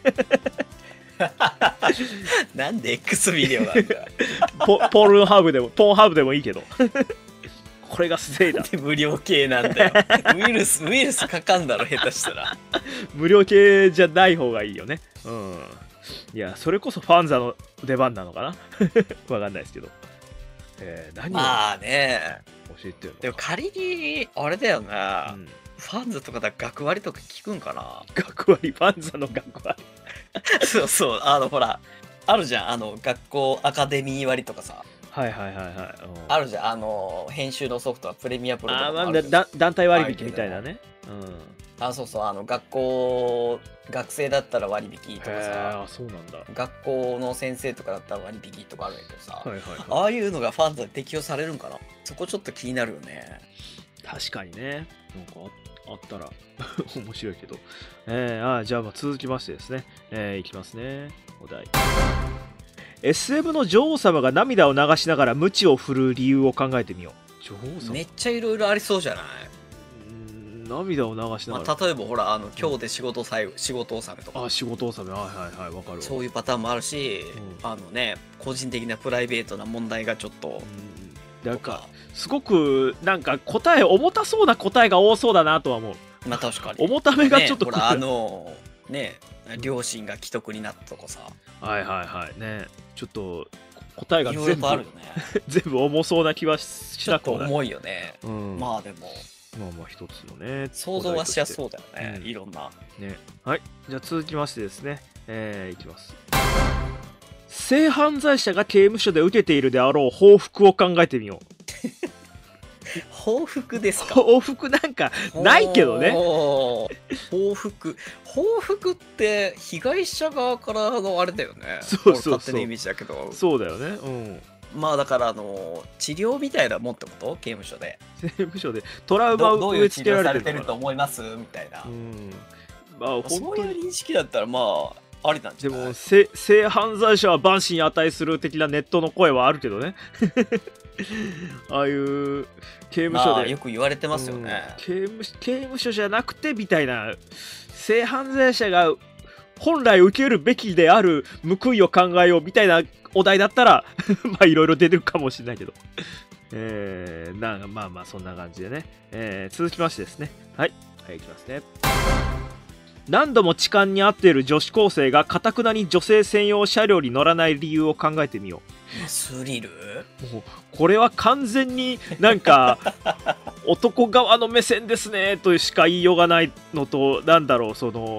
なんで X ビデオなんだポポルンハブでも、ポンハブでもいいけど。これがステイだ。 無料系なんだよ。ウイルス、ウイルスかかんだろ、下手したら。 無料系じゃない方がいいよね。うん。いや、それこそファンザの出番なのかなわかんないですけど。えー、何をまあね、 教えてるのか。 でも仮に、あれだよな、 うん、 ファンザとかだ学割とか聞くんかな？ 学割、ファンザの学割。 そうそう、あの、ほら、あるじゃん、あの、学校アカデミー割とかさ。 はいはいはいはい。 あるじゃん、あの、編集のソフトはプレミアプロとかもある。 あ、まあ、団体割引みたいなね。 うん。あ、そうそう、あの、学校、学生だったら割引とかさ。 あ、そうなんだ。 学校の先生とかだったら割引とかあるんだけどさ。 はいはいはい、 ああいうのがファンザで適用されるんかな？そこちょっと気になるよね。 確かにね。なんかあったら面白いけど。えー、あじゃあまあ続きましてですね。えー、いきますね。お題。エスエム の女王様が涙を流しながら鞭を振る理由を考えてみよう。女王様めっちゃいろいろありそうじゃない？ うん涙を流しながら、 まあ、例えばほらあの今日で仕事さえ、うん、仕事納めとか。 あ仕事納めはいはいはいわかる。 そういうパターンもあるし、うん、あのね個人的なプライベートな問題がちょっと、 うん、なんかすごくなんか答え重たそうな答えが多そうだなとは思う。 まあ確かに重ためがちょっと、 ね、ほらあのね両親が既得になったとかさ。 はいはいはいねちょっと答えが全部あるよね全部重そうな気はしなくもない。 重いよね、うん、まあでもまあまあ一つのね想像はしやすそうだよね、うん、いろんなね。はいじゃあ続きましてですねえー、いきます。性犯罪者が刑務所で受けているであろう報復を考えてみよう。 報復ですか？ 報復なんかないけどね。 報復報復って被害者側からのあれだよね。 そうそうそう勝手なイメージだけど。 そうだよね。うんまあだからあの治療みたいなもんってこと？刑務所で刑務所でトラウマを植え付けられてるどういう治療されてると思いますみたいな。 うんまあ本当にそういう認識だったらまあありなんじゃない？ でも性性犯罪者は万死に値する的なネットの声はあるけどね。ああいう刑務所で、 まあ、よく言われてますよね、 うん、刑務刑務所じゃなくてみたいな性犯罪者が本来受けるべきである報いを考えようみたいなお題だったらまあいろいろ出てるかもしれないけど、えー、なんかまあまあそんな感じでね、えー、続きましてですねはいはいいきますね。何度も痴漢に遭っている女子高生が頑くなに女性専用車両に乗らない理由を考えてみよう。 スリル？ もうこれは完全になんか男側の目線ですねとしか言いようがないのと、なんだろうその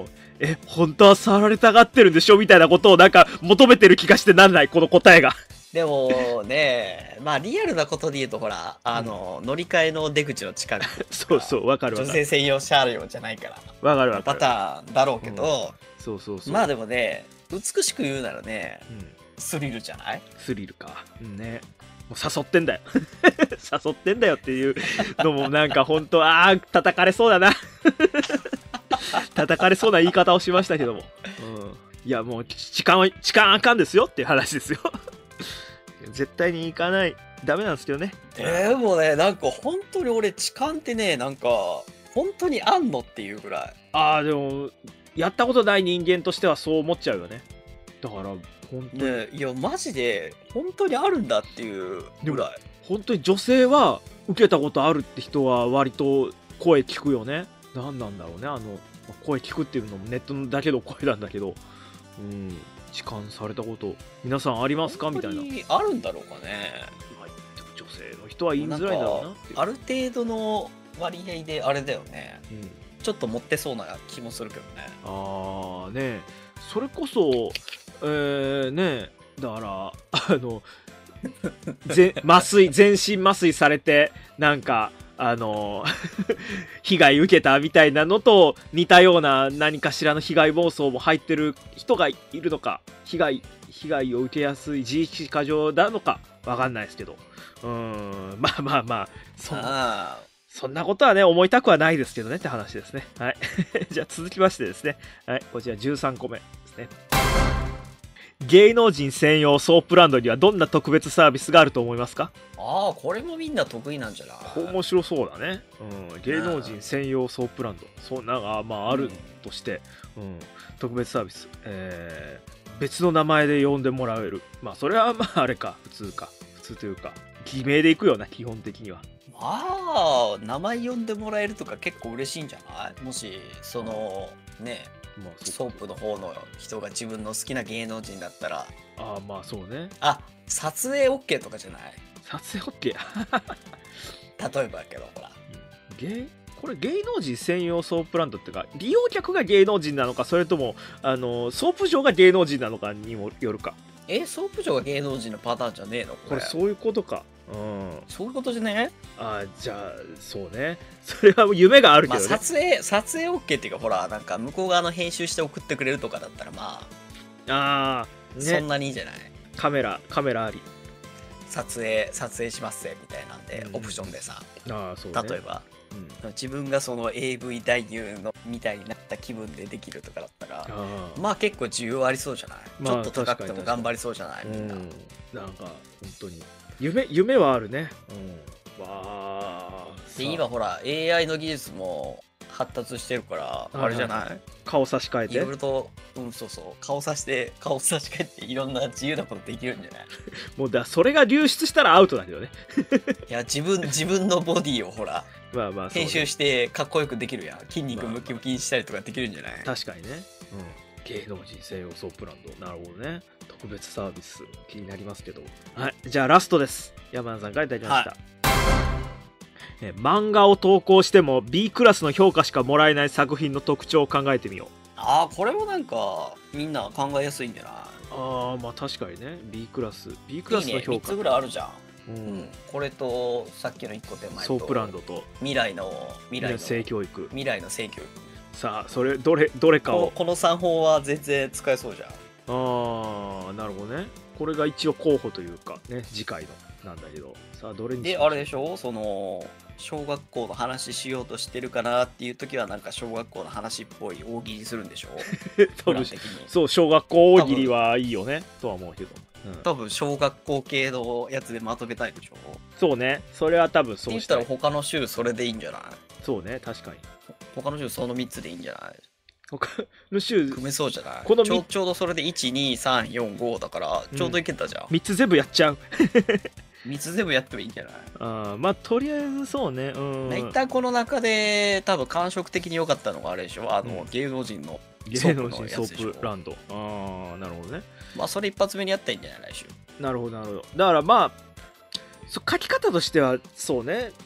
え本当は触られたがってるんでしょみたいなことをなんか求めてる気がしてなんない、この答えが。 でもね、まあリアルなことで言うとほら、あの、うん、乗り換えの出口の近くそうそうわかるわかる、 女性専用車両じゃないからわかるわかるパターンだろうけど、うん、 そうそうそう、 まあでもね美しく言うならね、うん、スリルじゃない？ スリルか、うんね、もう誘ってんだよ誘ってんだよっていうのもなんか本当ああ叩かれそうだな叩かれそうな言い方をしましたけども、うん、いやもう痴漢は痴漢あかんですよっていう話ですよ絶対に行かないダメなんですけどね。 えー、でもねなんか本当に俺痴漢ってねなんか本当にあんのっていうぐらい。 ああでもやったことない人間としてはそう思っちゃうよね。だから本当に、 ね、いやマジで本当にあるんだっていうぐらい。 本当に女性は受けたことあるって人は割と声聞くよね。何なんだろうね、あの声聞くっていうのもネットだけの声なんだけど、うん痴漢されたこと皆さんありますかみたいな。 あるんだろうかね。 女性の人は言いづらいだろうなっていう。 ある程度の割合であれだよね、うん、ちょっと持ってそうな気もするけどね。 ああねそれこそえー、ねだからあの麻酔全身麻酔されてなんかあの被害受けたみたいなのと似たような何かしらの被害妄想も入ってる人がいるのか、被害被害を受けやすい自意識過剰なのかわかんないですけど、うーんまあまあまあそんなそんなことはね思いたくはないですけどねって話ですね。はいじゃあ続きましてですね、はい、こちらじゅうさんこめですね。芸能人専用ソープランドにはどんな特別サービスがあると思いますか？ ああこれもみんな得意なんじゃない？ 面白そうだね、うん、芸能人専用ソープランド、そうなんかまああるとして、うんうん、特別サービス、えー、別の名前で呼んでもらえる。まあそれはまああれか普通か普通というか偽名でいくよな基本的には。 まあ名前呼んでもらえるとか結構嬉しいんじゃない？もしそのねまあ、ソープの方の人が自分の好きな芸能人だったら。 ああまあそうね。 あ撮影 OK とかじゃない？ 撮影 OK 例えばだけどほら、 うん、芸これ芸能人専用ソープランドっていうか利用客が芸能人なのかそれともあのソープ場が芸能人なのかにもよるか。 えソープ場が芸能人のパターンじゃねえのこれ？ これそういうことか。うん、 そういうことじゃね？ あじゃあそうねそれは夢があるけどね、 まあ、撮影撮影 OK っていうかほらなんか向こう側の編集して送ってくれるとかだったらまああ、 ね、そんなにいいんじゃない？ カメラカメラあり撮影撮影しますぜみたいなんで、うん、オプションでさあそう、ね、 例えば、うん、自分がその エーブイ 男優のみたいになった気分でできるとかだったらまあ結構需要ありそうじゃない、まあ、ちょっと高くても頑張りそうじゃないみんな、うん、 なんか本当に夢夢はあるね。うん、わあ。 で今ほら エーアイ の技術も発達してるからあれじゃない？はいはい、 顔差し替えて。 いろいろとうんそうそう顔差して顔差し替えていろんな自由なことできるんじゃない？ もうだそれが流出したらアウトだけどね。 いや自分自分のボディをほら。 まあまあ、ね、 編集してかっこよくできるやん。筋肉ムキムキにしたりとかできるんじゃない？まあまあ、 確かにね。うん。芸能人専用ソープランドなるほどね。特別サービス気になりますけど、はいじゃあラストです。山田さんからいただきました、はい、え漫画を投稿しても B クラスの評価しかもらえない作品の特徴を考えてみよう。 ああこれもなんかみんな考えやすいんじゃない？ああまあ確かにね B クラス B クラスの評価いい、ね、 みっつぐらいあるじゃん。うん、これとさっきのいっこ手前とソープランドと未来の未来の性教育未来の性教育。 さあそれどれどれかをこ, このさんほんは全然使えそうじゃん。 ああなるほどね。これが一応候補というかね次回のなんだけどさあどれにであれでしょその小学校の話しようとしてるかなっていう時はなんか小学校の話っぽい大喜利するんでしょ多分そう小学校大喜利はいいよねとは思うけど、 うん、多分小学校系のやつでまとめたいでしょ。 そうねそれは多分そうしたら他の週それでいいんじゃない？ そうね確かに他の週そのみっつでいいんじゃない？ 他の週組めそうじゃない？このちょちょうどそれでいちにさんよんごだからちょうどいけたじゃん、うん、 みっつ全部やっちゃうみっつ全部やってもいいんじゃない？ あまあとりあえずそうねうん一旦この中で多分感触的に良かったのがあれでしょあの、うん、芸能人の芸能人ソープランド。ああなるほどね。 まあそれ一発目にやったらいいんじゃない来週。 なるほどなるほど。だからまあ書き方としてはそうね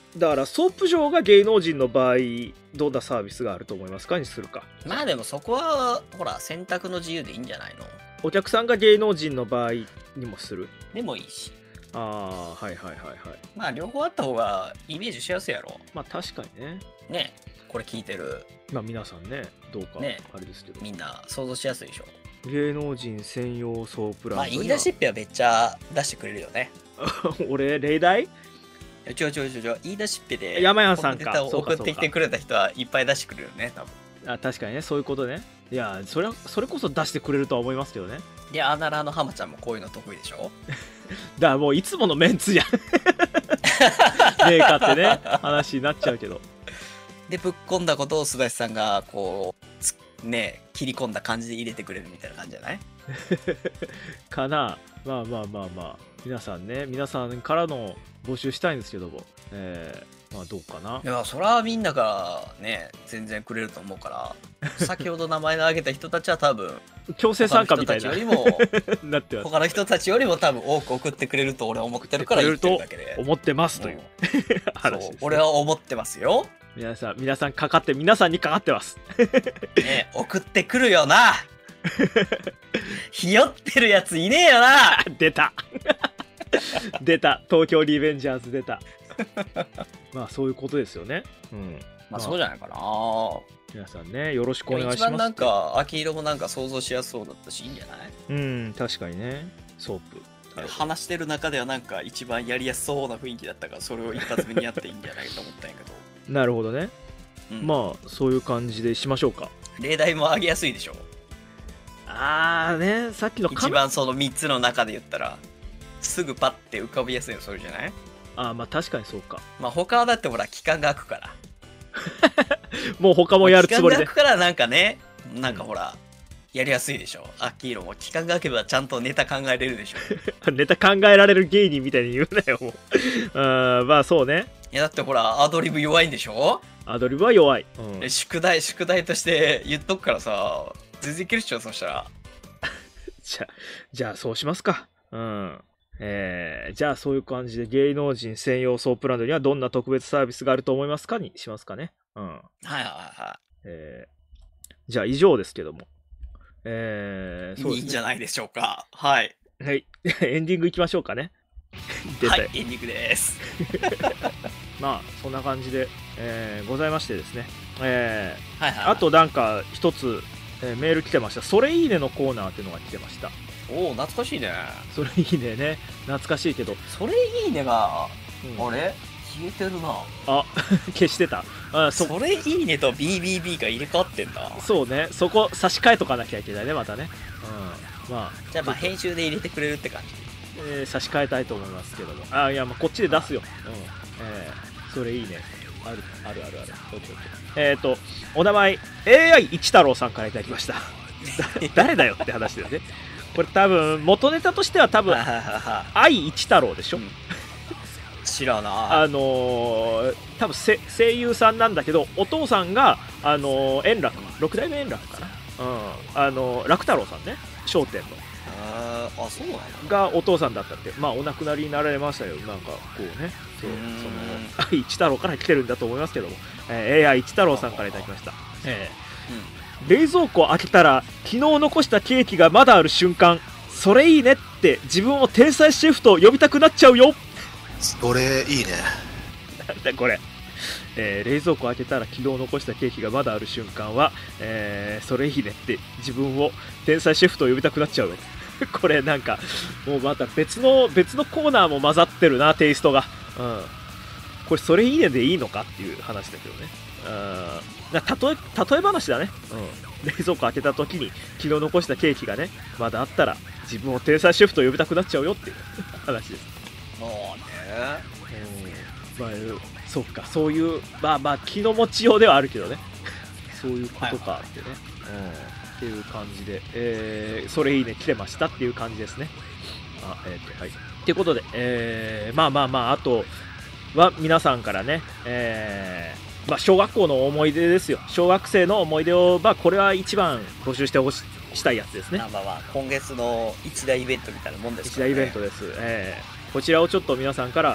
だからソープ場が芸能人の場合どんなサービスがあると思いますかにするか。 まあでもそこはほら選択の自由でいいんじゃないの。 お客さんが芸能人の場合にもするでもいいし。 ああ、はいはいはいはい。 まあ両方あった方がイメージしやすいやろ。 まあ確かにね。 ね、これ聞いてるまあ皆さんね、どうかねあれですけど、 みんな想像しやすいでしょ。 芸能人専用ソープランドには。 まあ言い出しっぺはめっちゃ出してくれるよね。 俺例題ちょちょちょちょ言い出しっぺで山谷さんか送ってきてくれた人はいっぱい出してくれるよね多分。 あ、確かにね、そういうことね。いや、それはそれこそ出してくれるとは思いますけどね。 で、アナラの浜ちゃんもこういうの得意でしょ。 だからもういつものメンツじゃん。ねえかってね話になっちゃうけど。 でぶっ込んだことを須田さんがこうね切り込んだ感じで入れてくれるみたいな感じじゃないかな。まあまあまあまあ皆さんね、皆さんからの募集したいんですけども、えー、まあどうかな。 いやそれはみんながね全然くれると思うから先ほど名前の挙げた人たちは多分強制参加みたいななってます。他の人たちよりも多分多く送ってくれると俺は思ってるから言ってるだけで思ってますという、うん、話です、ね、 俺は思ってますよ。 皆さん皆さんかかって皆さんにかかってますね、送ってくるよなひよってるやついねえよな出た出た東京リベンジャーズ出たまあそういうことですよね。うん、 まあそうじゃないかな。 皆さんねよろしくお願いします。一番なんか秋色もなんか想像しやすそうだったしいいんじゃない。 うん確かにね。ソープ話してる中ではなんか一番やりやすそうな雰囲気だったからそれを一発目にやっていいんじゃないかと思ったんやけどなるほどね、うん、まあそういう感じでしましょうか。 例題も上げやすいでしょ。 あーね、さっきの一番そのみっつの中で言ったらすぐパッて浮かびやすいのそれじゃない。 あーまあ確かにそうか。 まあ他はだってほら期間が空くからもう他もやるつもりで。 期間が空くからなんかねなんかほら、うん、やりやすいでしょ。アッキーロも期間が空けばちゃんとネタ考えれるでしょネタ考えられる芸人みたいに言うなよもうあまあそうね。 いやだってほらアドリブ弱いんでしょ。 アドリブは弱い、 うん、宿題宿題として言っとくからさ全然いけるっしょ。そしたらじゃあじゃあそうしますか。うんえー、じゃあそういう感じで芸能人専用ソープランドにはどんな特別サービスがあると思いますかにしますかね。うんはいはいはい、 えー、じゃあ以上ですけども、えー、そうですね、 いいんじゃないでしょうか。はいはいエンディングいきましょうかねはいエンディングですまあそんな感じで、えー、ございましてですね、えーはいはいはい、 あとなんか一つ、えー、メール来てました。それいいねのコーナーっていうのが来てました。 おお懐かしいね。 それいいねね懐かしいけどそれいいねが、うん、あれ消えてるなあ消してた。あ そ, それいいねと ビービービー が入れ替わってんだ。 そうねそこ差し替えとかなきゃいけないねまたね。うんまあじゃあまあ編集で入れてくれるって感じ。 えー、差し替えたいと思いますけどもあいやまあこっちで出すよ。うんえー、それいいねあるあるあるあるえっ、ー、とお名前 エーアイ 一太郎さんからいただきました誰だよって話だよねこれ多分元ネタとしては多分愛一太郎でしょ、うん、 知らなあのー、多分声優さんなんだけどお父さんがあのー、円楽六代目円楽かな、うんあのー、楽太郎さんね笑点のああそうなのがお父さんだったって。まあお亡くなりになられましたよ。なんかこうねそうその愛一太郎から来てるんだと思いますけども、えー、エーアイ 一太郎さんからいただきました。えーうん、冷蔵庫開けたら昨日残したケーキがまだある瞬間それいいねって自分を天才シェフと呼びたくなっちゃうよ。 それいいね。 なんだこれ、えー、冷蔵庫開けたら昨日残したケーキがまだある瞬間は、えー、それいいねって自分を天才シェフと呼びたくなっちゃうよこれなんかもうまた別の別のコーナーも混ざってるなテイストが、うん、これそれいいねでいいのかっていう話だけどね。うん例え例え話だね、うん、冷蔵庫開けた時に昨日残したケーキがねまだあったら自分を天才シェフと呼びたくなっちゃうよっていう話です。 もうね、 うんまあ、そっかそういうまあまあ気の持ちようではあるけどねそういうことかってね、はいうんっていう感じで、えー、それいいね来てましたっていう感じですね。あえーとはいっていうことで、えー、まあまあまああとは皆さんからね、えーまあ、小学校の思い出ですよ。小学生の思い出を、まあ、これは一番募集してほししたいやつですね。 まあまあまあ今月の一大イベントみたいなもんですからね。 一大イベントです、えー、こちらをちょっと皆さんから、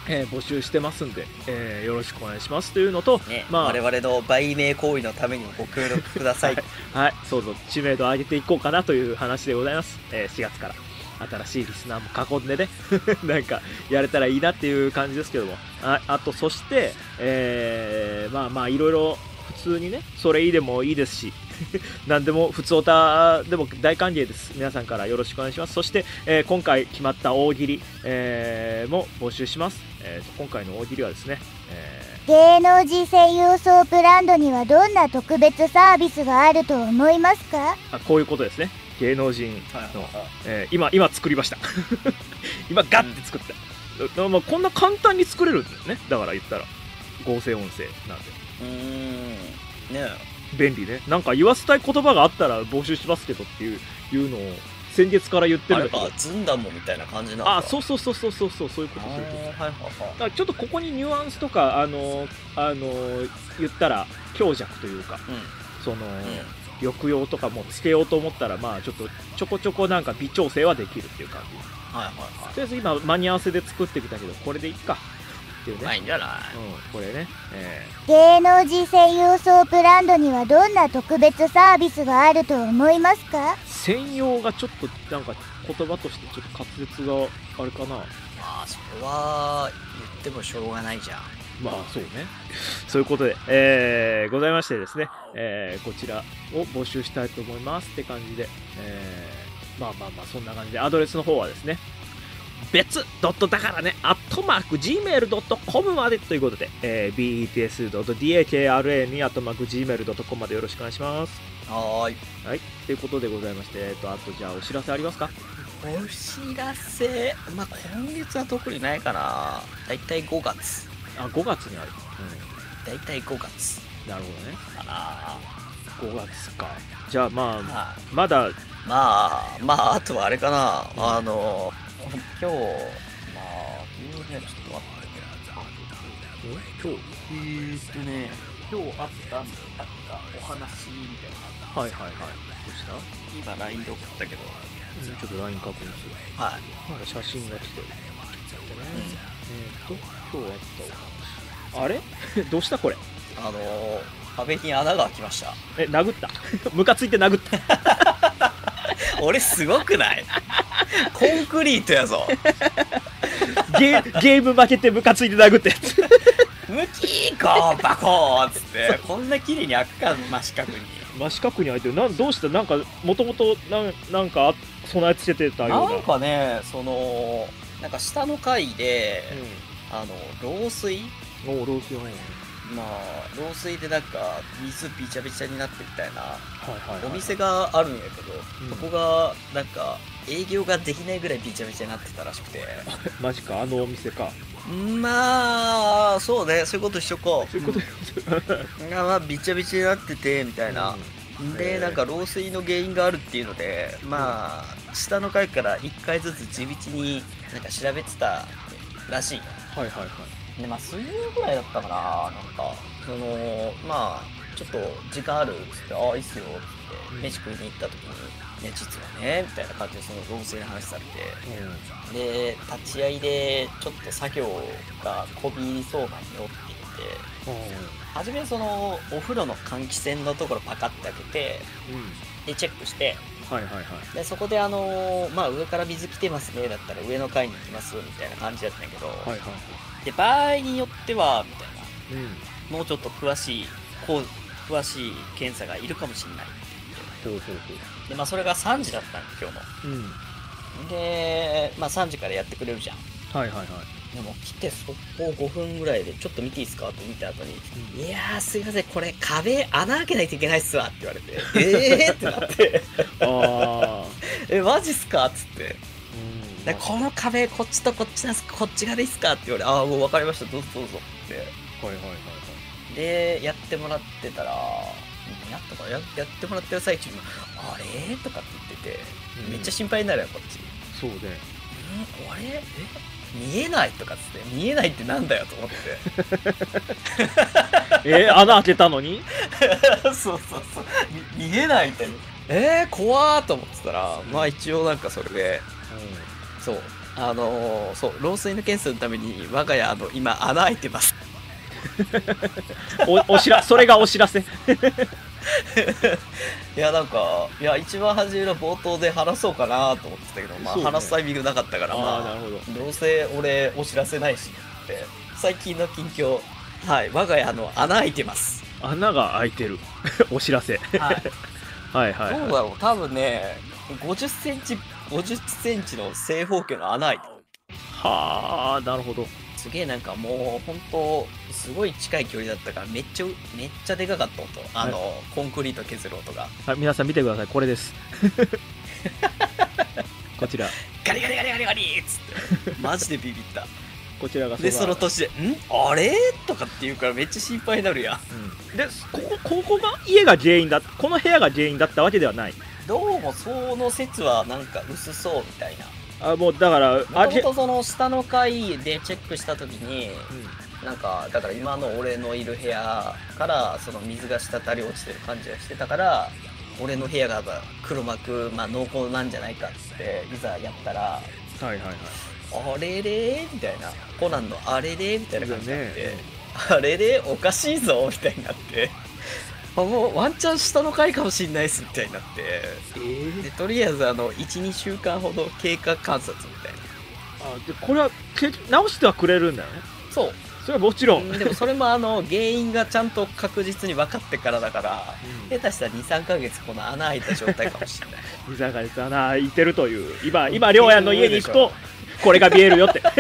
えー、募集してますんで、えー、よろしくお願いしますというのと、 ね、まあ、我々の売名行為のためにご協力ください。はい、 はい、そうそう、知名度を上げていこうかなという話でございます。えー、しがつから新しいリスナーも囲んでねなんかやれたらいいなっていう感じですけども、あ, あとそして、えー、まあまあいろいろ普通にね、それいいでもいいですし何でも普通オタでも大歓迎です。皆さんからよろしくお願いします。そして、えー、今回決まった大喜利、えー、も募集します。えー、今回の大喜利はですね、えー、芸能人声優ソープランドにはどんな特別サービスがあると思いますか？ あ、こういうことですね。芸能人の、えー、今今作りました今ガッて作った、うん、まあ、こんな簡単に作れるんだよね。だから言ったら合成音声なんで、 うーんね、 便利ね。なんか言わせたい言葉があったら募集しますけどっていういうのを先月から言ってるんだけど、 あれか、ずんだもみたいな感じなんだ。 あ、そうそうそうそうそうそう、そういうこと、そういうこと。はいはいはい。だからちょっとここにニュアンスとかあのあの言ったら強弱というか、うん、その、うん、抑揚とかもつけようと思ったら、まあちょっとちょこちょこなんか微調整はできるっていう感じ。はいはいはい。とりあえず今間に合わせで作ってきたけど、これでいっかっていうね。 まあいいんじゃない。 うん、これね。えー、芸能人声優ソープランドにはどんな特別サービスがあると思いますか？ 専用がちょっとなんか言葉としてちょっと滑舌があれかな。まあそれは言ってもしょうがないじゃん。 まあそうねそういうことで、えー、ございましてですね、えー、こちらを募集したいと思いますって感じで、えー、まあまあまあそんな感じで、アドレスの方はですね、別ドットだからねアットマーク ジーメールドットコム までということで、えー、ビーイーティーエスドットディーエーケーアールエー にアットマーク ジーメールドットコム までよろしくお願いします。 はーいはいということでございまして、えー、とあとじゃあお知らせありますか？ お知らせ、まあ今月は特にないかな。だいたいごがつ。 あ、ごがつにある。 うん。だいたいごがつ。 なるほどね。 ああ、ごがつか。じゃあまあ、まあ、まだまあまああとはあれかな、うん、あの今日まあ牛乳ね、ちょっと待ってね。 今日えーっとね今日あったあったお話みたいな。 はいはいはい。どうした？ 今 ライン で送ったけど、 うん、ちょっと ライン 確認する。 はい。 まだ写真が来てる。うん、えー、っと今日あったお話。あれどうしたこれ？ あのー、壁に穴が開きました。 え、殴った？ムカついて殴った俺すごくない？コンクリートやぞ。 ゲ, ゲーム負けてムカついて殴ったやつ。 ムキーコーバコーっつってこんな綺麗に開くか、真四角に。 真四角に開いてる。なんどうした？なんかもともとなんか備え付けてたような。 なんかね、そのなんか下の階で、うん、あの漏水。 おお、漏水はね。 まあ漏水でなんか水びちゃびちゃになってみたいな、 はいはいはいはい、 お店があるんやけど、うん、そこがなんか営業ができないぐらいびちゃびちゃになってたらしくて。 マジか、あのお店か。 まあそうね、そういうことしとこう。 そういうこと、 うん、まあびちゃびちゃになっててみたいな、うん、でなんか漏水の原因があるっていうので、まあ下の階からいっかいずつ地道になんか調べてたらしい。 はいはいはい。 でまあ水曜ぐらいだったかな、なんかそのまあちょっと時間あるっつって「ああいいっすよ」っつって飯食いに行った時に「ね、実はね」みたいな感じでその漏水の話されて、うん、で立ち会いでちょっと作業がこびりそうなんよって言って、うん、初めそのお風呂の換気扇のところパカッて開けて、うん、でチェックして、 はいはいはい、 でそこであのー、まあ上から水来てますねだったら上の階に行きますみたいな感じだったんやけど、はいはいはい、で場合によってはみたいな、うん、もうちょっと詳しいこう詳しい検査がいるかもしれないって言って、ほうほうほう、でまあそれがさんじだったん今日の、うん、でまあさんじからやってくれるじゃん。 はいはいはい。 でも来て速攻ごふんぐらいでちょっと見ていいですかって見た後に、うん、いやーすいませんこれ壁穴開けないといけないっすわって言われてえーってなってあえマジっすかっつって、うん、でこの壁こっちとこっちなんすこっちがでいいっすかって言われて、ああもう分かりましたどうぞどうぞってはいはいはいはいでやってもらってたらやったか や, やってもらってる最中にあれとかって言ってて、うん、めっちゃ心配になるよこっち。 そうね、 あれえ見えないとかっつって見えないってなんだよと思ってえー、穴開けたのにそうそうそう見えないみたいな、えー、怖ーと思ってたら、まあ一応なんかそれで、うん、そうあのー、そう漏水の検査のために我が家あの今穴開いてますおおしらそれがお知らせいやなんかいや一番初めの冒頭で話そうかなと思ってたけど、まあ、ね、話すタイミングなかったから、まあ、 あなるほどどうせ俺お知らせないしって最近の近況、はい我が家の穴開いてます。 穴が開いてるお知らせ、はい、はいはいはいどうだろう多分ねごじゅっセンチごじゅっセンチの正方形の穴開いてる。 はあなるほど。 すげえなんかもう本当すごい近い距離だったからめっちゃめっちゃでかかった音あの、はい、コンクリート削る音が、 はい、皆さん見てくださいこれですこちらガリガリガリガリガリっつってマジでビビったこちらがでその年で「んあれ?」とかって言うからめっちゃ心配になるやん、 うん、でここここが家が原因だこの部屋が原因だったわけではない。 どうもその説はなんか薄そうみたいな。 あもうだからもともとその下の階でチェックした時に、うん、なんかだから今の俺のいる部屋からその水が滴り落ちてる感じがしてたから俺の部屋が黒幕、まあ、濃厚なんじゃないかっていざやったらはいはいはいあれれみたいなコナンのあれれみたいな感じになって、ね、あれれおかしいぞみたいになってあもうワンチャン下の階かもしんないっすみたいになって、えー、でとりあえずあの いちにしゅうかんほど経過観察みたいな。あでこれは直してはくれるんだよね。 そうそれはもちろんでもそれもあの原因がちゃんと確実に分かってからだから、うん、下手したら にさんかげつこの穴開いた状態かもしれないにさんかげつ穴開いてるという今今りょうやんの家に行くとこれが見えるよって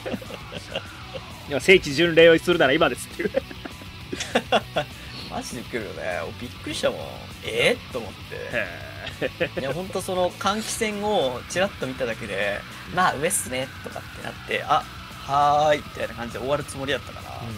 聖地巡礼をするなら今ですっていうマジで来るよね。びっくりしたもん。えー、と思っていやほんとその換気扇をチラッと見ただけでまあ上っすねとかってなってあはーいみたいな感じで終わるつもりだったから、うん、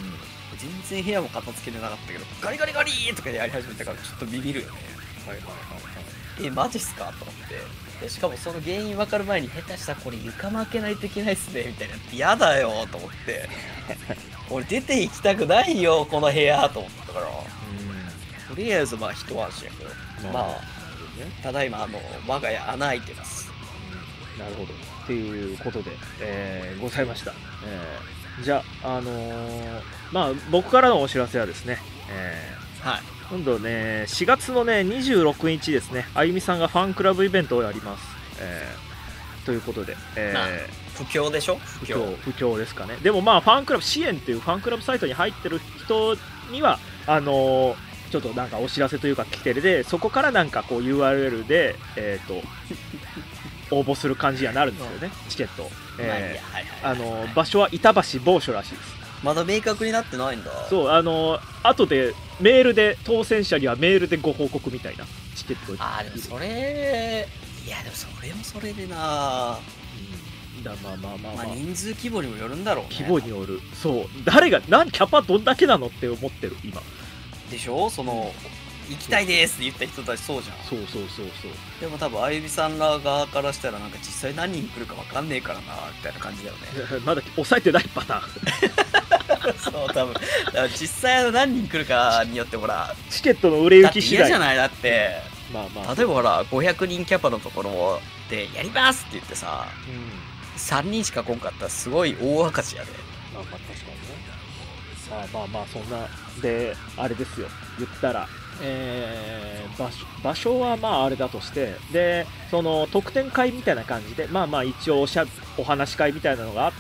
全然部屋も片付けてなかったけどガリガリガリーとかでやり始めたからちょっとビビるよね。はいはいはいはい。えマジっすかと思ってでしかもその原因分かる前に下手したらこれ床も開けないといけないっすねみたいな嫌だよと思って俺出て行きたくないよこの部屋と思ったから、うん、とりあえずまあ一安心やけど、まあ、まあね、ただいまあの我が家穴開いてます、 うん、なるほどっていうことで、えー、ございました、えー、じゃああのー、まあ僕からのお知らせはですね、えー、はい今度ねしがつのねにじゅうろくにちですねあゆみさんがファンクラブイベントをやります、えー、ということで、えー、不況でしょ不況不況ですかね。でもまあファンクラブ支援っていうファンクラブサイトに入ってる人にはあのー、ちょっとなんかお知らせというか来てるでそこからなんかこう ユーアールエル でえっ、ー、と応募する感じにはなるんですよね、チケット、えー、あの場所は板橋某所らしいです。 まだ明確になってないんだ。 そうあの後でメールで当選者にはメールでご報告みたいなチケット。 あーでもそれいやでもそれもそれでな、 うん、だまあまあまあ、まあ、 まあ人数規模にもよるんだろうね。 規模による。そう誰が何キャパどんだけなのって思ってる今でしょ。その行きたいですって言った人たちそうじゃん。 そうそうそうそう。 でも多分あゆみさんら側からしたらなんか実際何人来るか分かんねえからなみたいな感じだよねまだ抑えてないパターンそう多分だから実際何人来るかによってほらチケットの売れ行き次第だって嫌じゃない。だって、 うん、まあまあ例えばほらごひゃくにんキャパのところでやりますって言ってさ、うん、さんにんしか来んかったらすごい大赤字やで。 まあまあ確かにね。まあまあまあそんなであれですよ言ったらえー、場所、場所はまああれだとしてでその特典会みたいな感じでまあまあ一応おしゃお話し会みたいなのがあって、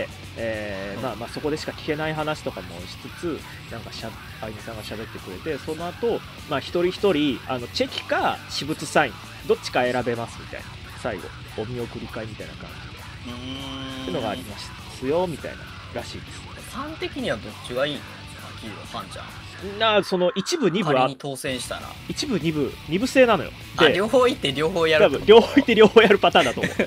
えー、まあまあそこでしか聞けない話とかもしつつなんかしゃあゆみさんが喋ってくれてその後まあ一人一人あのチェキか私物サインどっちか選べますみたいな最後お見送り会みたいな感じでっていうのがありますよみたいならしいです。 ファン的にはどっちがいいの？キーはファンじゃん。 なその一部二部仮に当選したら一部二部二部制なのよ。 であ両方行って両方やる。 多分両方行って両方やるパターンだと思う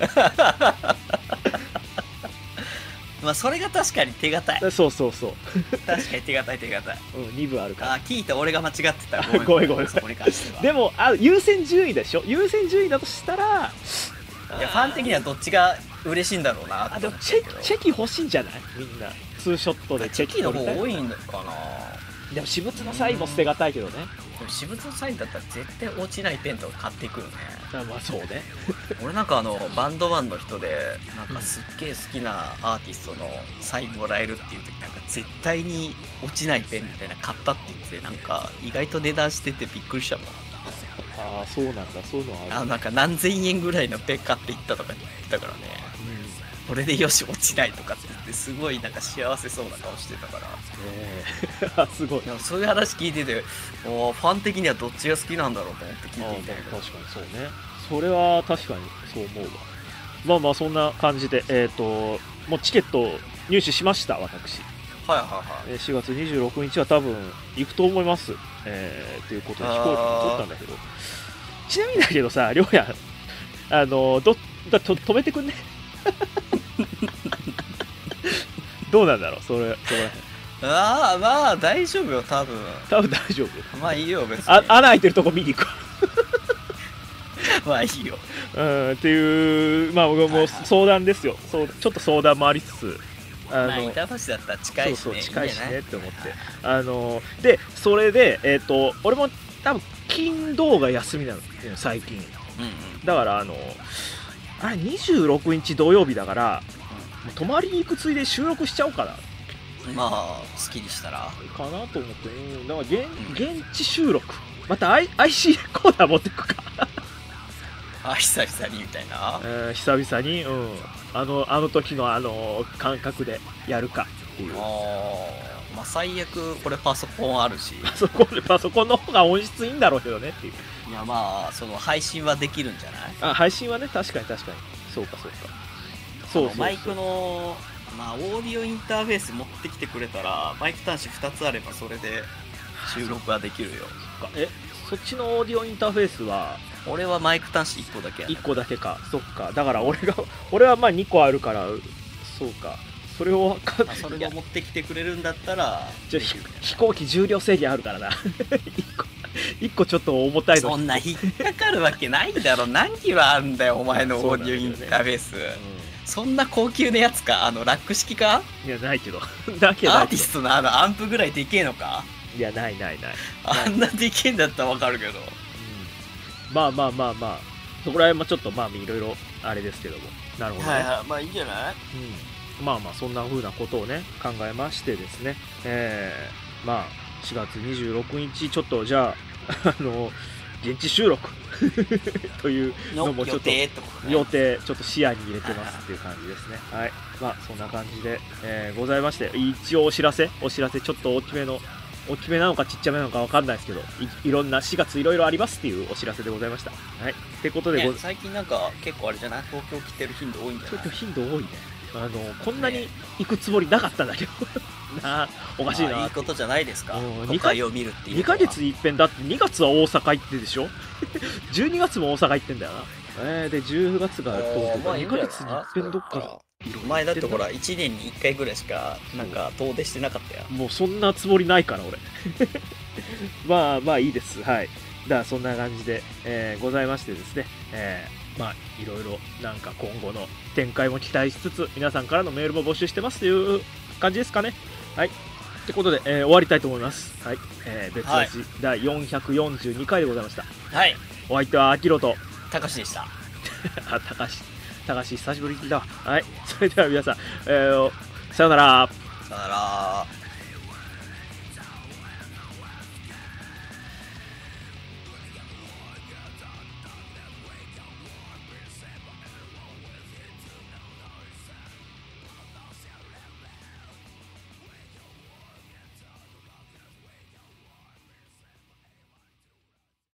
まあそれが確かに手堅い。 そうそうそう確かに手堅い手堅い。 うん二部あるから。 あ聞いた俺が間違ってたらごめんごめんごめん。 そこに関してはでもあ優先順位でしょ。優先順位だとしたらいやファン的にはどっちが嬉しいんだろうな。 あでもチェチェキ欲しいんじゃないみんな。ツーショットでチェキの方多いのかな。 でも私物のサインも捨てがたいけどね。 でも私物のサインだったら絶対落ちないペンとか買っていくよね。 あまあそうね俺なんかあのバンドマンの人でなんかすっげえ好きなアーティストのサインもらえるっていう時なんか絶対に落ちないペンみたいな買ったって言ってなんか意外と値段しててびっくりしたもん。 ああそうなんだ、そういうのある。 あなんか何千円ぐらいのペン買っていったとか言ってたからね、うん、これでよし落ちないとかって言ってすごいなんか幸せそうな顔してたから、 えー、すごい。 そういう話聞いてておファン的にはどっちが好きなんだろうと思って聞いていたけど、 確かにそうね、それは確かにそう思うわ。まあまあそんな感じでえっ、ー、ともうチケット入手しました私。 はいはいはい。 しがつにじゅうろくにちは多分行くと思います。えー、ということで飛行機に取ったんだけど、ちなみにだけどさ、りょうやあのどだと止めてくんねどうなんだろうそれそれ。 ああまあ大丈夫よ多分。 多分大丈夫。 まあいいよ別に。 あ穴開いてるとこ見に行く。 まあいいよ。 うんっていうまあもう相談ですよ。そうちょっと相談もありつつ。 あのまあ、板橋だったら近いしね、 そうそう近いしねって思って、あのでそれで、えー、と俺も多分金土が休みなの最近、うんうん、だからあのあれにじゅうろくにち土曜日だから、うん、泊まりに行くついで収録しちゃおうかな。 まあ好きにしたらかなと思って、うん、だから 現,、うん、現地収録また アイシー レコーダー持ってくかあ久々にみたいな、 えー、久々に、うん、あのあの時のあの感覚でやるかっていう。 あまあ最悪これパソコンあるしパソコンパソコンの方が音質いいんだろうけどねっていう。 いやまあその配信はできるんじゃない。 あ配信はね確かに確かにそうかそうかそうそうそうマイクのまあオーディオインターフェース持ってきてくれたらマイク端子ふたつあればそれで収録はできるよ。 そっかえそっちのオーディオインターフェースは俺はマイク端子いっこだけや、 ね、いっこだけか。そっかだから俺が俺はまあにこあるからそうかそれをそれを持ってきてくれるんだったらじゃ飛行機重量制限あるからないっこいっこちょっと重たいのそんな引っかかるわけないだろ何キロあるんだよお前のオーディオインターフェース そ,、ねうん、そんな高級なやつかあのラック式か。 いやないけどだけどアーティストのあのアンプぐらいでけえのか。 いやないないないあんなでけえんだったらわかるけど、うん、 まあまあまあまあそこら辺もちょっとまあいろいろあれですけどもなるほどね、 はいはい、まあいいんじゃない、 うん、まあまあそんな風なことをね考えましてですね、えー、まあしがつにじゅうろくにちちょっとじゃああの現地収録というのもちょっと予定ちょっと視野に入れてますっていう感じですね。はいまあそんな感じで、えー、ございまして一応お知らせお知らせちょっと大きめの大きめなのかちっちゃめなのか分かんないですけど い, いろんなしがついろいろありますっていうお知らせでございました。はいってことでご、 ね、最近なんか結構あれじゃない東京来てる頻度多いんじゃない。 東京頻度多いね。あのこんなに行くつもりなかったんだけどなあおかしいな、まあ、 いいことじゃないですか。都会を見るっていうにかげつに一遍だってにがつは大阪行ってでしょじゅうにがつも大阪行ってんだよな、えー、でじゅうがつが東京かにかげつに一遍どっか前だってほらいちねんにいっかいぐらいしかなんか遠出してなかったよ。 もうそんなつもりないから俺まあまあいいです。はいだからそんな感じで、えー、ございましてですね、えー、まあいろいろなんか今後の展開も期待しつつ皆さんからのメールも募集してますという感じですかね。はいってことで、えー、終わりたいと思います。はい、えー、別ラジだいよんひゃくよんじゅうにかいでございました。 はいお相手はあきろとたかしでしたあたかしたかし久しぶりに聞いたわ。はいそれでは皆さん、えー、さよなら。